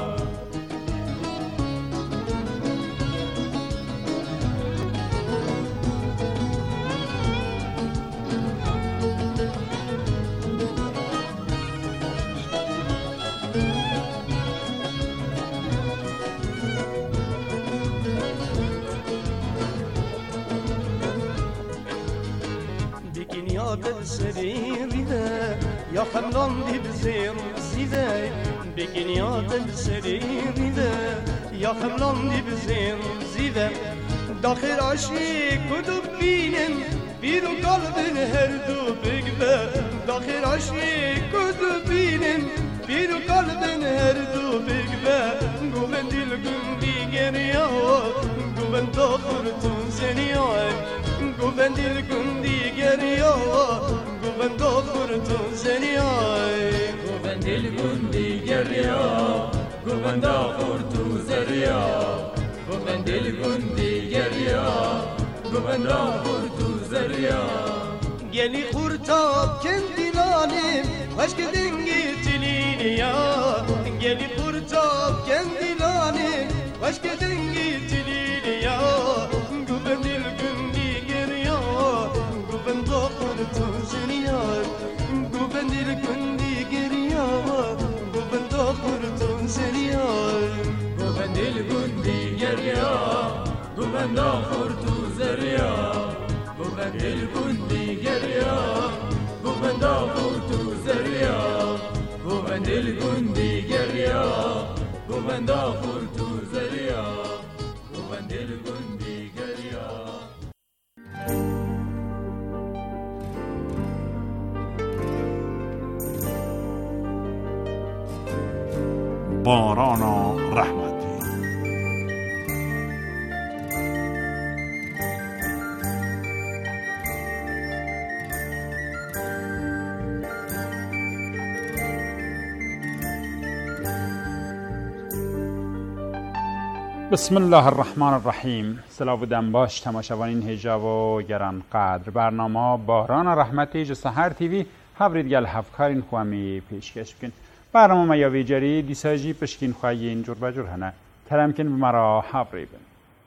دل سريرده يا خملان دي بزير زيده بكين يا دل سريرده يا خملان دي بزير زيده داخل عشيق كتب بينن بيرو قلب هردو بقبه داخل عشيق كتب بينن بيرو قلب هردو بقبه قوبن دل قندي قريا قوبن داخل تنزنيا قوبن دل قندي قريا قوبن داخل تنزنيا قوبن دل قندي قريا قوبن داخل تنزنيا قوبن دل قندي قريا قوبن داخل تنزنيا گلی خورتاب کندیلانیم وشک دنگی تلینیا گلی خورتاب کندیلانیم وشک دنگی تلینیا گوبند الگندی گریا گوبند آخر تنزنیا گوبند الگندی گریا گوبند آخر تنزنیا گوبند الگندی گریا گوبند آخر تنزنیا گوبند الگندی گریا گوبند آخورت زریا گوبند الگندی گریا گوبند آخورت زریا گوبند الگندی گریا باران رحمتی. بسم الله الرحمن الرحیم. سلام و دنباش تماشاوانین هجا و گرانقدر برنامه باران رحمتی جو سحر تیوی هبرید گل هفکارین خوامی پیشکش بکن. برنامه میاوی جری دیساجی پشکین خواهین جور بجور هنه ترمکن بمرا هبری بن.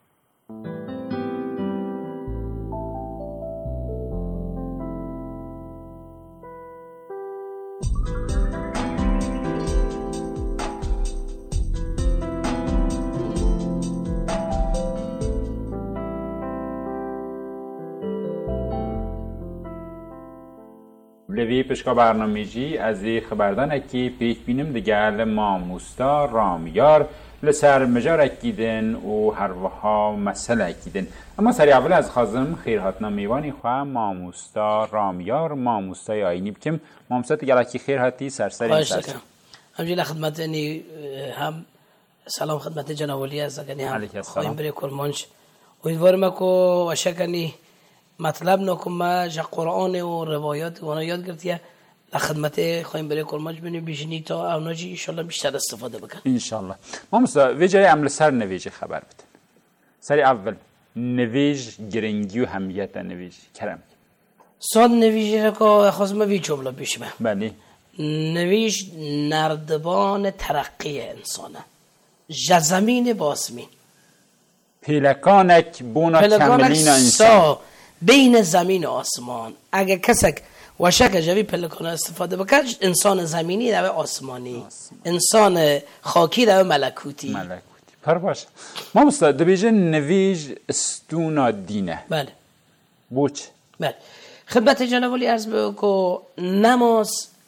لوی پشکا برنامه‌جی از خبردان اکی پیش بینم دگل ماموستا رامیار لسر مجار اکیدن و هر وها مسئله اکیدن. اما سری اول از خازم خیرهاتنا میوانی خواه ماموستا رامیار ماموستای آینی بکم ماموستا دگل اکی خیرهاتی سرسری مسرس همجیل خدمت هم سلام خدمت جنابولی از اگنی هم خواهیم بری کرمانش امیدوارم که وشکنی مطلب نکم جا قرآن و روایات و یاد گرفتیه لخدمت خواهیم برای کرمانش بینیم بیشنی تا اوناجی انشالله بیشتر استفاده بکن انشالله. ماموستا ویجای عمل سر نویج خبر بدن. سری اول نویج گرنگی و همیت نویج کرم ساد نویج را که خواستم وی جمله بیشمه بله نویج نردبان ترقی انسانه جزمین باسمین پیلکانک بونا کملین انسان بین زمین و آسمان. اگه کسک وشک جوی پلکان استفاده بکرد انسان زمینی دوی آسمانی انسان خاکی دوی ملکوتی پر باش. ما مستعد بیجه نویج استونا دینه بله بوچ بله خدمت جناب ولی عرض که نماز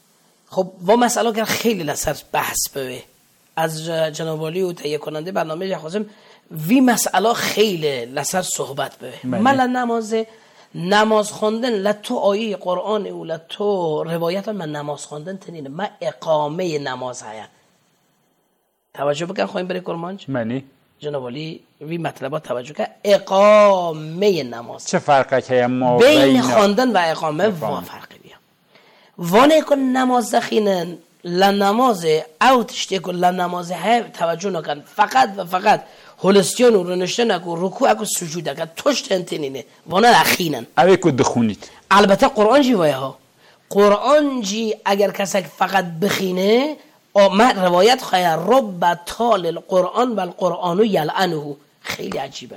خب و مسئله که خیلی لسر بحث بوه از جناب عالی و تهیه کننده برنامه خواستم وی مسئله خیلی لسر صحبت بوه. ملا نماز خواندن لتو آیه قرآن و لتو روایت من نماز خواندن تنینه من اقامه نماز هایم توجه بکن خواهیم بری کرمانج منی جناب عالی وی مطلبات توجه کن اقامه نماز چه فرقی که ما بین خواندن و اقامه و فرقی بیا وانه کن نماز دخینن لنماز او تشتی کن لنماز های توجه نکن فقط و فقط هولستیان و رنشتن اکو رکوع اکو سجود اکو توشت انتینینه وانا اخینن اوه که دخونید البته قرآن جی وایه ها قرآن جی اگر کسی فقط بخینه من روایت خواهی رب طال القرآن و القرآن یلعنه خیلی عجیبه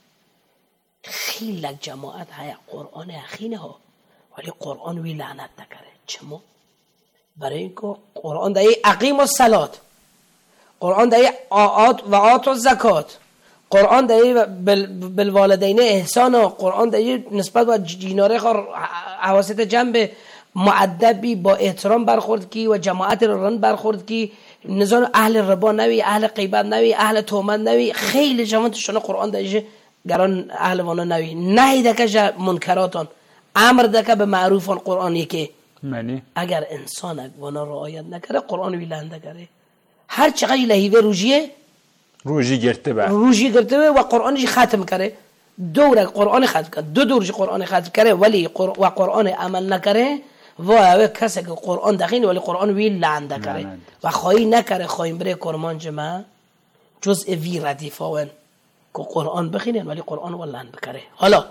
خیلی جماعت های قرآن اخینه ها ولی قرآن وی لعنت نکره چما؟ برای اینکه قرآن دایی اقیم و صلات قرآن دایی آت و آت و زکات قرآن دایی بالوالدین احسان و قرآن دایی نسبت با جیناره حواست جنب معدبی با احترام برخورد کی و جماعت رن برخورد کی نظام اهل ربا نوی اهل غیبت نوی اهل تهمت نوی خیلی جماعتشون قرآن دایی گران اهل وانا نوی نهی دکه منکراتون امر دکه به معروفان قرآنی که منی اگر انسان وانا رعایت نکره قرآن ویلنده کره هر چقدر لهیوه روژی گرته و قرآنش ختم کرده دور قرآن ختم کرده دو دورش قرآن ختم کرده ولی و قرآن عمل نکره و اوه کسی که قرآن دخینه ولی قرآن وی لعنده کرده و خواهی نکره خواهیم بره کرمان جمع جزء وی ردیفاون که قرآن بخینه ولی قرآن و لعن بکره. حالا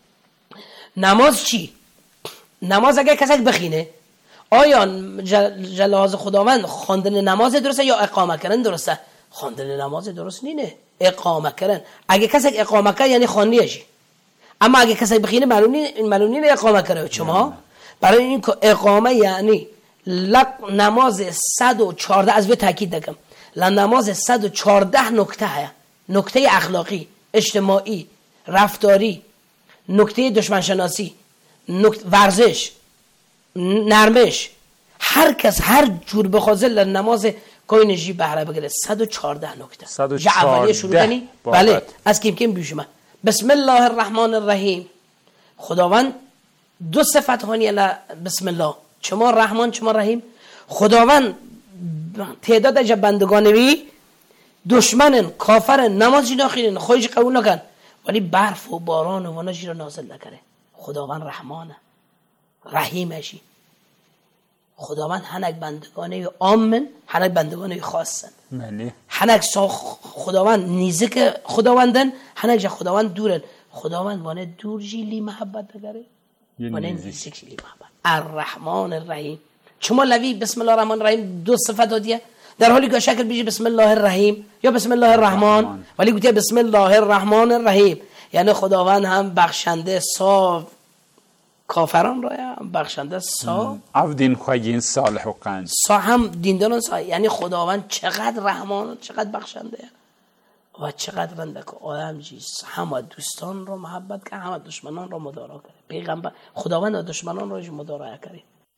نماز چی؟ نماز اگر کسی بخینه آیا جلاز خداوند خواندن نماز درسته یا اقامه کردن درسته؟ خواندن نماز درست نینه اقامه کردن. اگه کسی اقامه کرد یعنی خواندیشی، اما اگه کسی بخینه معلوم نینه اقامه کرده. چما؟ برای این که اقامه یعنی نماز 114 از به تاکید دکم نماز 114 نکته هست، نکته اخلاقی، اجتماعی، رفتاری، نکته دشمنشناسی، ورزش، نرمش، هر کس هر جور بخواد نماز کوینجی بهره بگیره. 114 نکته. 114 اولیه شروع کنی؟ بله از کم کم بیشم. بسم الله الرحمن الرحیم. خداوند دو صفت هانی بسم الله، چما رحمان چما رحیم. خداوند تعداد جب بندگانوی دشمنن کافرن نمازی ناخیرن خودش قبول نکن ولی برف و باران و وانشی رو نازل نکره. خداوند رحمانه رحیمشی. خداوند هنگ بندگانه آمن هنگ بندگانه خاصن. هنگ خداوند نیزه که خداوندن هنگ جا خداوند دورن. خداوند وانه دور جیلی محبت داره وانه نیزه جیلی محبت. الرحمن الرحیم. چما لوی بسم الله الرحمن الرحیم دو صفت دادیه در حالی که شکل بیجی بسم الله الرحیم یا بسم الله الرحمن ولی گوتیه بسم الله الرحمن الرحیم یعنی خداوند هم بخشنده صاف کافران را هم بخشنده صاف عبدین خواهین صالح و قند هم دینداران صالح. یعنی خداوند چقدر رحمان چقدر بخشنده و چقدر رنده که آدم جیست همه دوستان را محبت که همه دشمنان را مدارا کرد. پیغمبر خداوند و دشمنان را مدارا کرد.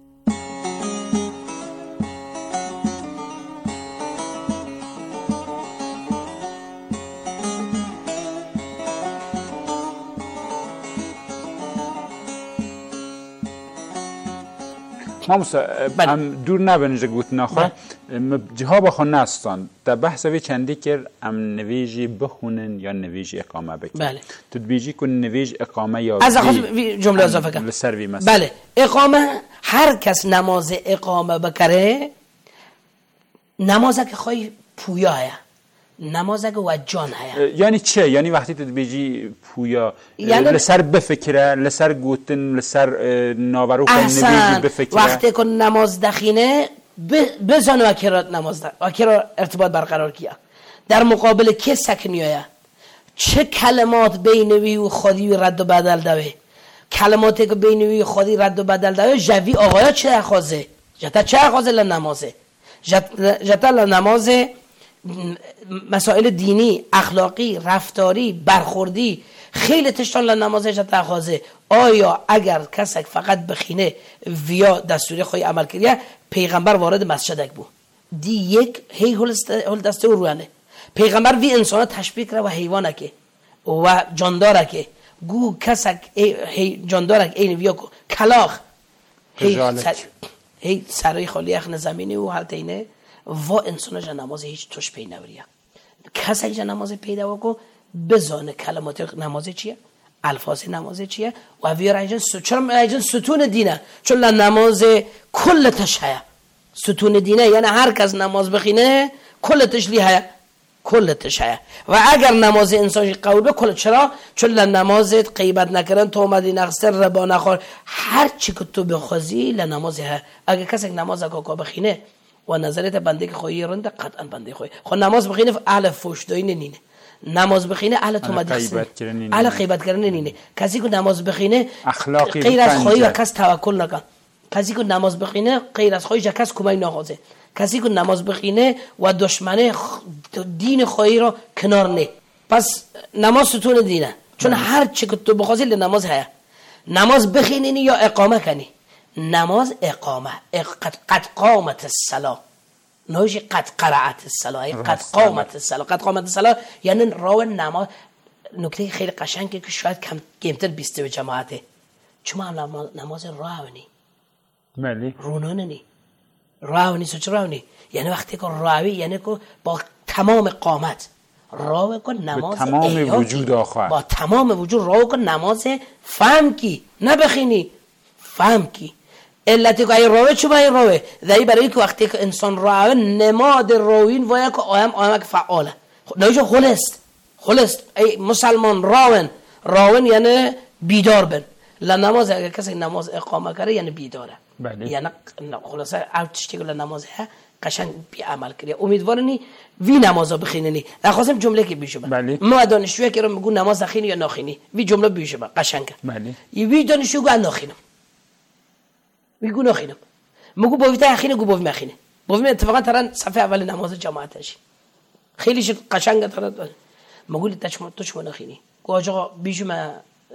ماموسا ام دور نبنجه گوت نخواه جها بخواه نستان در بحث وی چندی کرد ام نویجی بخونن یا نویجی اقامه بکن. بله تدبیجی کن نویج اقامه یا از خواست جمله اضافه کن لسروی مثلا. بله اقامه هر کس نماز اقامه بکره نمازه که خواهی پویا هیا نمازه که وجان هیا. یعنی چه؟ یعنی وقتی تدبیجی پویا یعنی لسر بفکره لسر گوتن لسر ناورو کن نویجی بفکره وقتی که نماز دخینه بزن وکرات نماز وکرات ارتباط برقرار کیا در مقابل که سکنیه چه کلمات بینوی و خودی رد و بدل دوه کلماتی که بینوی خودی رد و بدل دوه جوی آقایا چه خوازه جتا چه خوازه لنمازه جتا لنمازه مسائل دینی اخلاقی رفتاری برخوردی خیلی تشتان نمازش تخوازه آیا اگر کسک فقط بخینه ویا دستوری خوی عمل کریه پیغمبر وارد مسجد بود دی یک هی هل دسته روانه پیغمبر وی انسان تشبیه کرده و حیوانه که و جانداره که گو کسک جانداره که این ویا کلاخ هی سرای خالی اخن زمینی و حالت اینه و انسان جا نماز هیچ توش پی نوریه کسک جا نماز پیدا وکو بزانه کلمات نماز چیه الفاظ نماز چیه و ویر ایجن ستون دینه چون نماز کل تشهیه ستون دینه یعنی هر کس نماز بخینه کل تشلیه کل تشهیه و اگر نماز انسان قبول به کل چرا چون نمازت غیبت نکردن تومدی نقصر ربا نخور هر چی که تو بخوازی لنماز ها اگر کسی نماز که بخینه و نظرت بنده که خواهی رنده قطعا بنده خواهی خود نماز بخینه اهل فوشدایی نینه نماز بخینه اهل تومدی اهل غیبت کردن نینه کسی که نماز بخینه غیر از خواهی و کس توکل نکن کسی که نماز بخینه غیر از خواهی کس کمک نخوازه کسی که نماز بخینه و دشمنه دین خواهی را کنار نه پس نماز ستون دینه چون هر چی که تو بخوازی نماز هست نماز بخینی یا اقامه کنی نماز اقامه قد قامت الصلاه نوشی قد قرأت الصلاه قد قامت الصلاه قد قامت الصلاه یعنی راو نماز نکته خیلی قشنگه که شاید کمتر بیسته به جماعته چون نماز راونی بله رونانه راونی سوچ راونی یعنی وقتی که راوی یعنی که با تمام قامت راو که نماز تمام وجود آخر با تمام وجود راو که نماز فهم کی نبخینی فهم کی علتی که ای راوه چو باید راوه دایی برای که وقتی که انسان راوه نماد راوین ویا که آیم که فعاله نویشه خلست ای مسلمان راون یعنی بیدار بن لنماز اگر کسی نماز اقامه کرده یعنی بیداره بله. یعنی خلاصه اوتشتی که نماز ها قشنگ بی عمل کردی امیدوارنی وی نمازا بخینی نخواستم جمله که بیشو بله. ما دانشجویی که رو میگو نماز نخینی یا نخینی وی جمله بیشو قشنگه بله. وی دانشجو گو نخینم میگو نخینم میگو با ویتا اخینه گو با وی مخینه با وی اتفاقا ترن صفحه اول نماز جماعتش خیلی قشنگه ترن میگو تو چما نخینی گو آقا بیشو ما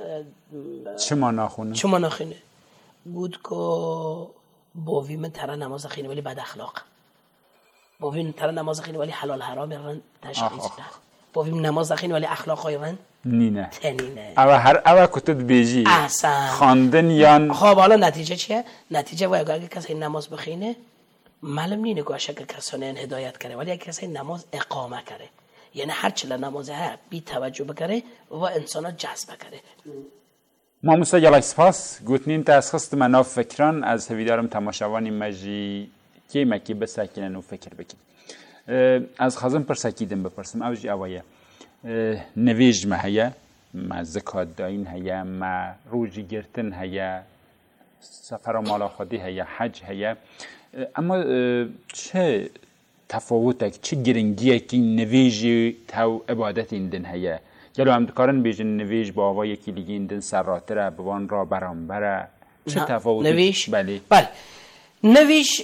چما نخونه بود که باوی من ترا نماز خینه ولی بد اخلاق باوی من ترا نماز خینه ولی حلال حرام رن تشخیص نه باوی من نماز خینه ولی اخلاق های رن نینه تنینه او کتت بیجی خواندن یان خب حالا نتیجه چیه نتیجه و اگر کسی نماز بخینه معلوم نینه که شک کسانه این هدایت کنه ولی اگر کسی نماز اقامه کنه یعنی هر چله نماز ها بی توجه بکنه و انسان جذب کنه ما موسا گلک سپاس گوتنین تاسخست مناف فکران از هویدارم تماشاوانی مجی که مکی بساکنن و فکر بکن از خازم پرساکیدم بپرسم اوجی اوایه نویج ما هیا ما زکات داین هیا ما روجی گرتن هیا سفر و مالا خودی هیا حج هیا اما چه تفاوتک چه گرنگیه که نویجی تو عبادت ایندن هیا گلو هم دکارن بیجن نویج با آوای یکی لیگی ایندن سراتره بوان را برانبره چه تفاوتی؟ نویج؟ بله نویج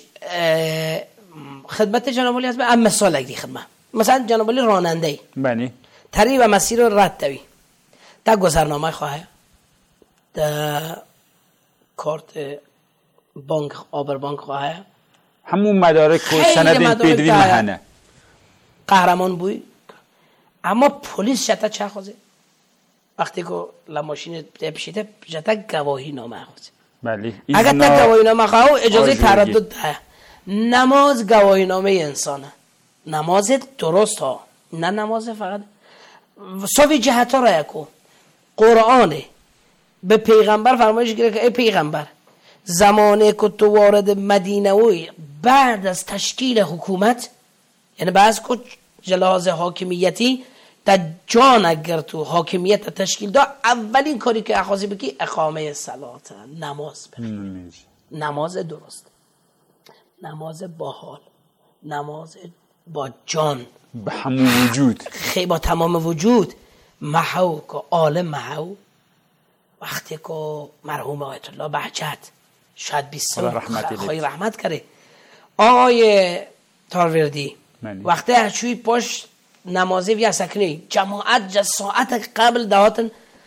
خدمت جناب علی هست به مثال اگری خدمت مثلا جناب علی راننده ای بله تری و مسیر رد دوی تا گذرنامه خواهی تا کارت بانک آبر بانک خواهی همون مدارک و سند پیدوی مهنه قهرمان بوی اما پلیس شتا چه خوزه وقتی که لماشین بشیده جتا گواهی نامه خوزه بله اگر تا گواهی نامه خواه اجازه تردد ده نماز گواهی نامه انسانه نماز درست ها نه نماز فقط صافی جهت ها را یکو قرآنه به پیغمبر فرمایش گیره که ای پیغمبر زمانه که تو وارد مدینه وی بعد از تشکیل حکومت یعنی بعض که جلاز حاکمیتی تا جان اگر تو حاکمیت تشکیل دا اولین کاری که اخوازی بکی اقامه صلات نماز بخیر نماز درست نماز با حال نماز با جان به همون وجود با تمام وجود محو که عالم محو وقتی که مرحوم آیت الله بهجت شاید بیستم خواهی رحمت کرده آقای تاروردی وقتی هرچوی پشت نمازی ویا سکنی جماعت جز ساعت قبل دهاتن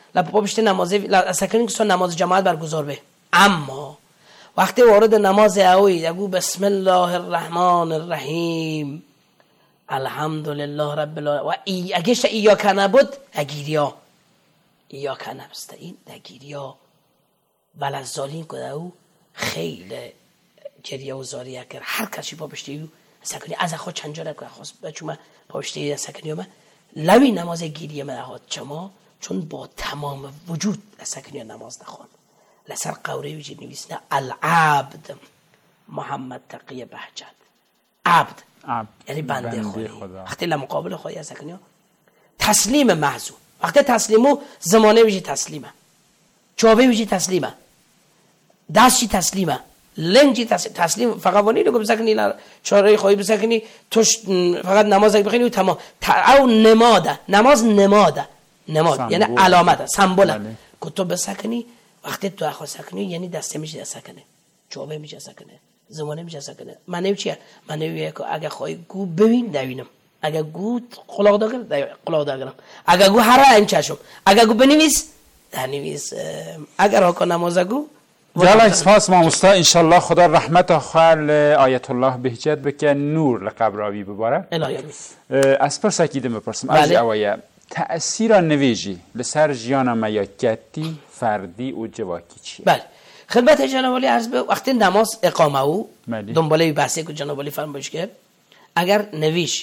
لپا پشت نماز سکنی که نماز جماعت برگزار به. اما وقتی وارد نماز اوی اگو بسم الله الرحمن الرحیم الحمدلله رب العالمین و اگهش ایاک نبود اگیریا ایاک نستعین اگیریا ولزالین کده او خیلی گریه و زاریه کرد. هر کسی پا پشتی سکنی از خود چند جا نکنه خواست بچه من پا پشتی سکنی من لوی نماز گیریه من احاد چما چون با تمام وجود سکنی نماز نخوان لسر قوره ویجی نویسنه العبد محمد تقی بهجت عبد یعنی بنده خدا. وقتی لمقابل خواهی سکنی تسلیم محضو وقتی تسلیمو زمانه ویجی تسلیمه چوبه ویجی تسلیمه دستی تسلیمه لنجی تسلیم فقط ونی رو بسکنی چاره خواهی بسکنی توش فقط نماز بخونی و تمام او نماده نماز نماد یعنی علامت سمبوله که تو بسکنی وقتی تو اخو سکنی یعنی دسته میشه سکنه چوبه میشه سکنه زمانه میشه سکنه معنی چیه معنی که اگه خواهی گو ببین دوینم اگه گو قلاق داگرم اگه گو هر این چشم اگه گو بنویس نویس اگر ها که نماز گو جلال سپاس ماموستا انشالله خدا رحمت خال آیت الله بهجت بکن نور لقبر آوی بباره از پر سکیدم بپرسم از اوایه تأثیر نویجی لسر جیان میاکتی فردی و جواکی چیه؟ بله خدمت جناب علی عرض به وقتی نماز اقامه او دنباله بحثی که جناب علی فرمایش کرد اگر نویش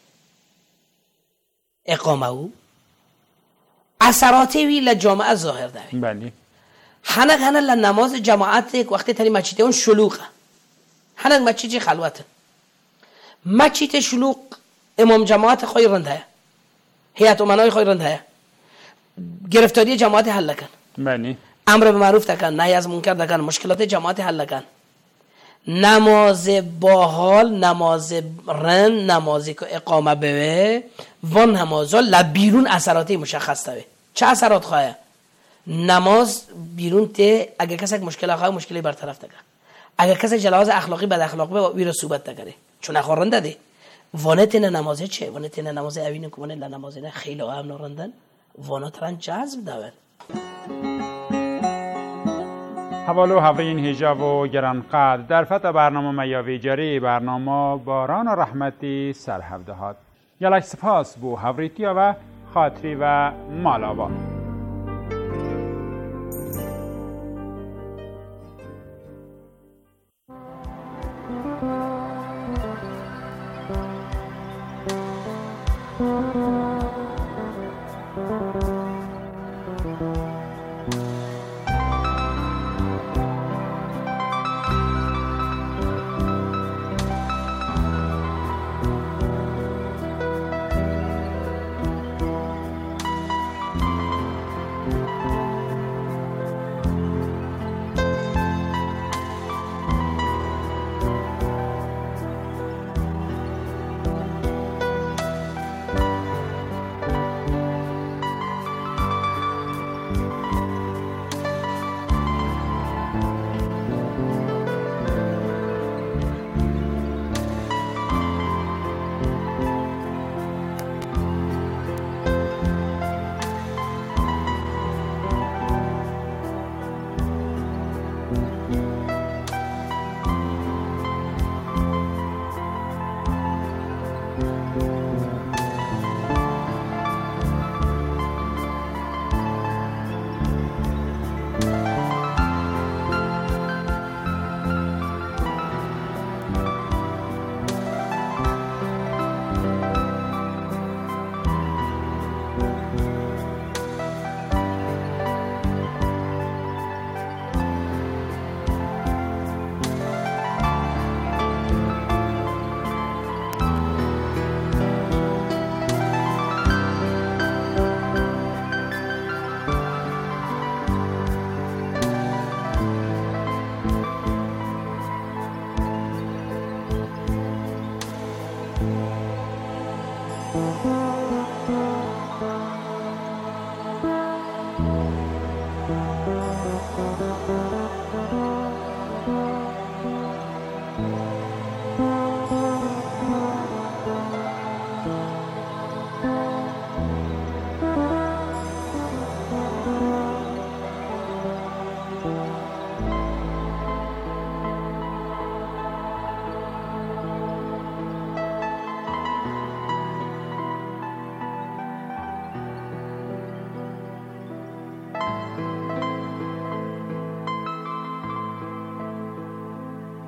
اقامه او اثراتی وی لجامعه ظاهر داره بله هنگ لنماز جماعت یک وقتی تری مچیته اون شلوغه هنگ مچیته خلوته مچیته شلوغ امام جماعت خواهی رنده هیئت امنای خواهی رنده گرفتاری جماعت حل کن بله امر به معروف تکن نهی از منکر تکن مشکلات جماعت حل کن نماز باحال نماز رن نمازی که اقامه بوه و نمازا لبیرون اثراتی مشخص تاوه چه اثرات خواهی نماز بیرون ته اگه کسی مشکل خواهی مشکلی برطرف تکن اگه کسی جلواز اخلاقی بد اخلاقی به ویرو صحبت تکره چون اخوارن داده وانت نه نمازه چه وانت نه نمازه اوینه که وانت نمازه نه خیلی هم نرندن وانت رن جذب داور حوالو هوین هجاب و گرانقدر در فتح برنامه میاوی جاری برنامه باران و رحمتی سرهفته هات یلک سپاس بو هوریتیا و خاطری و مالابا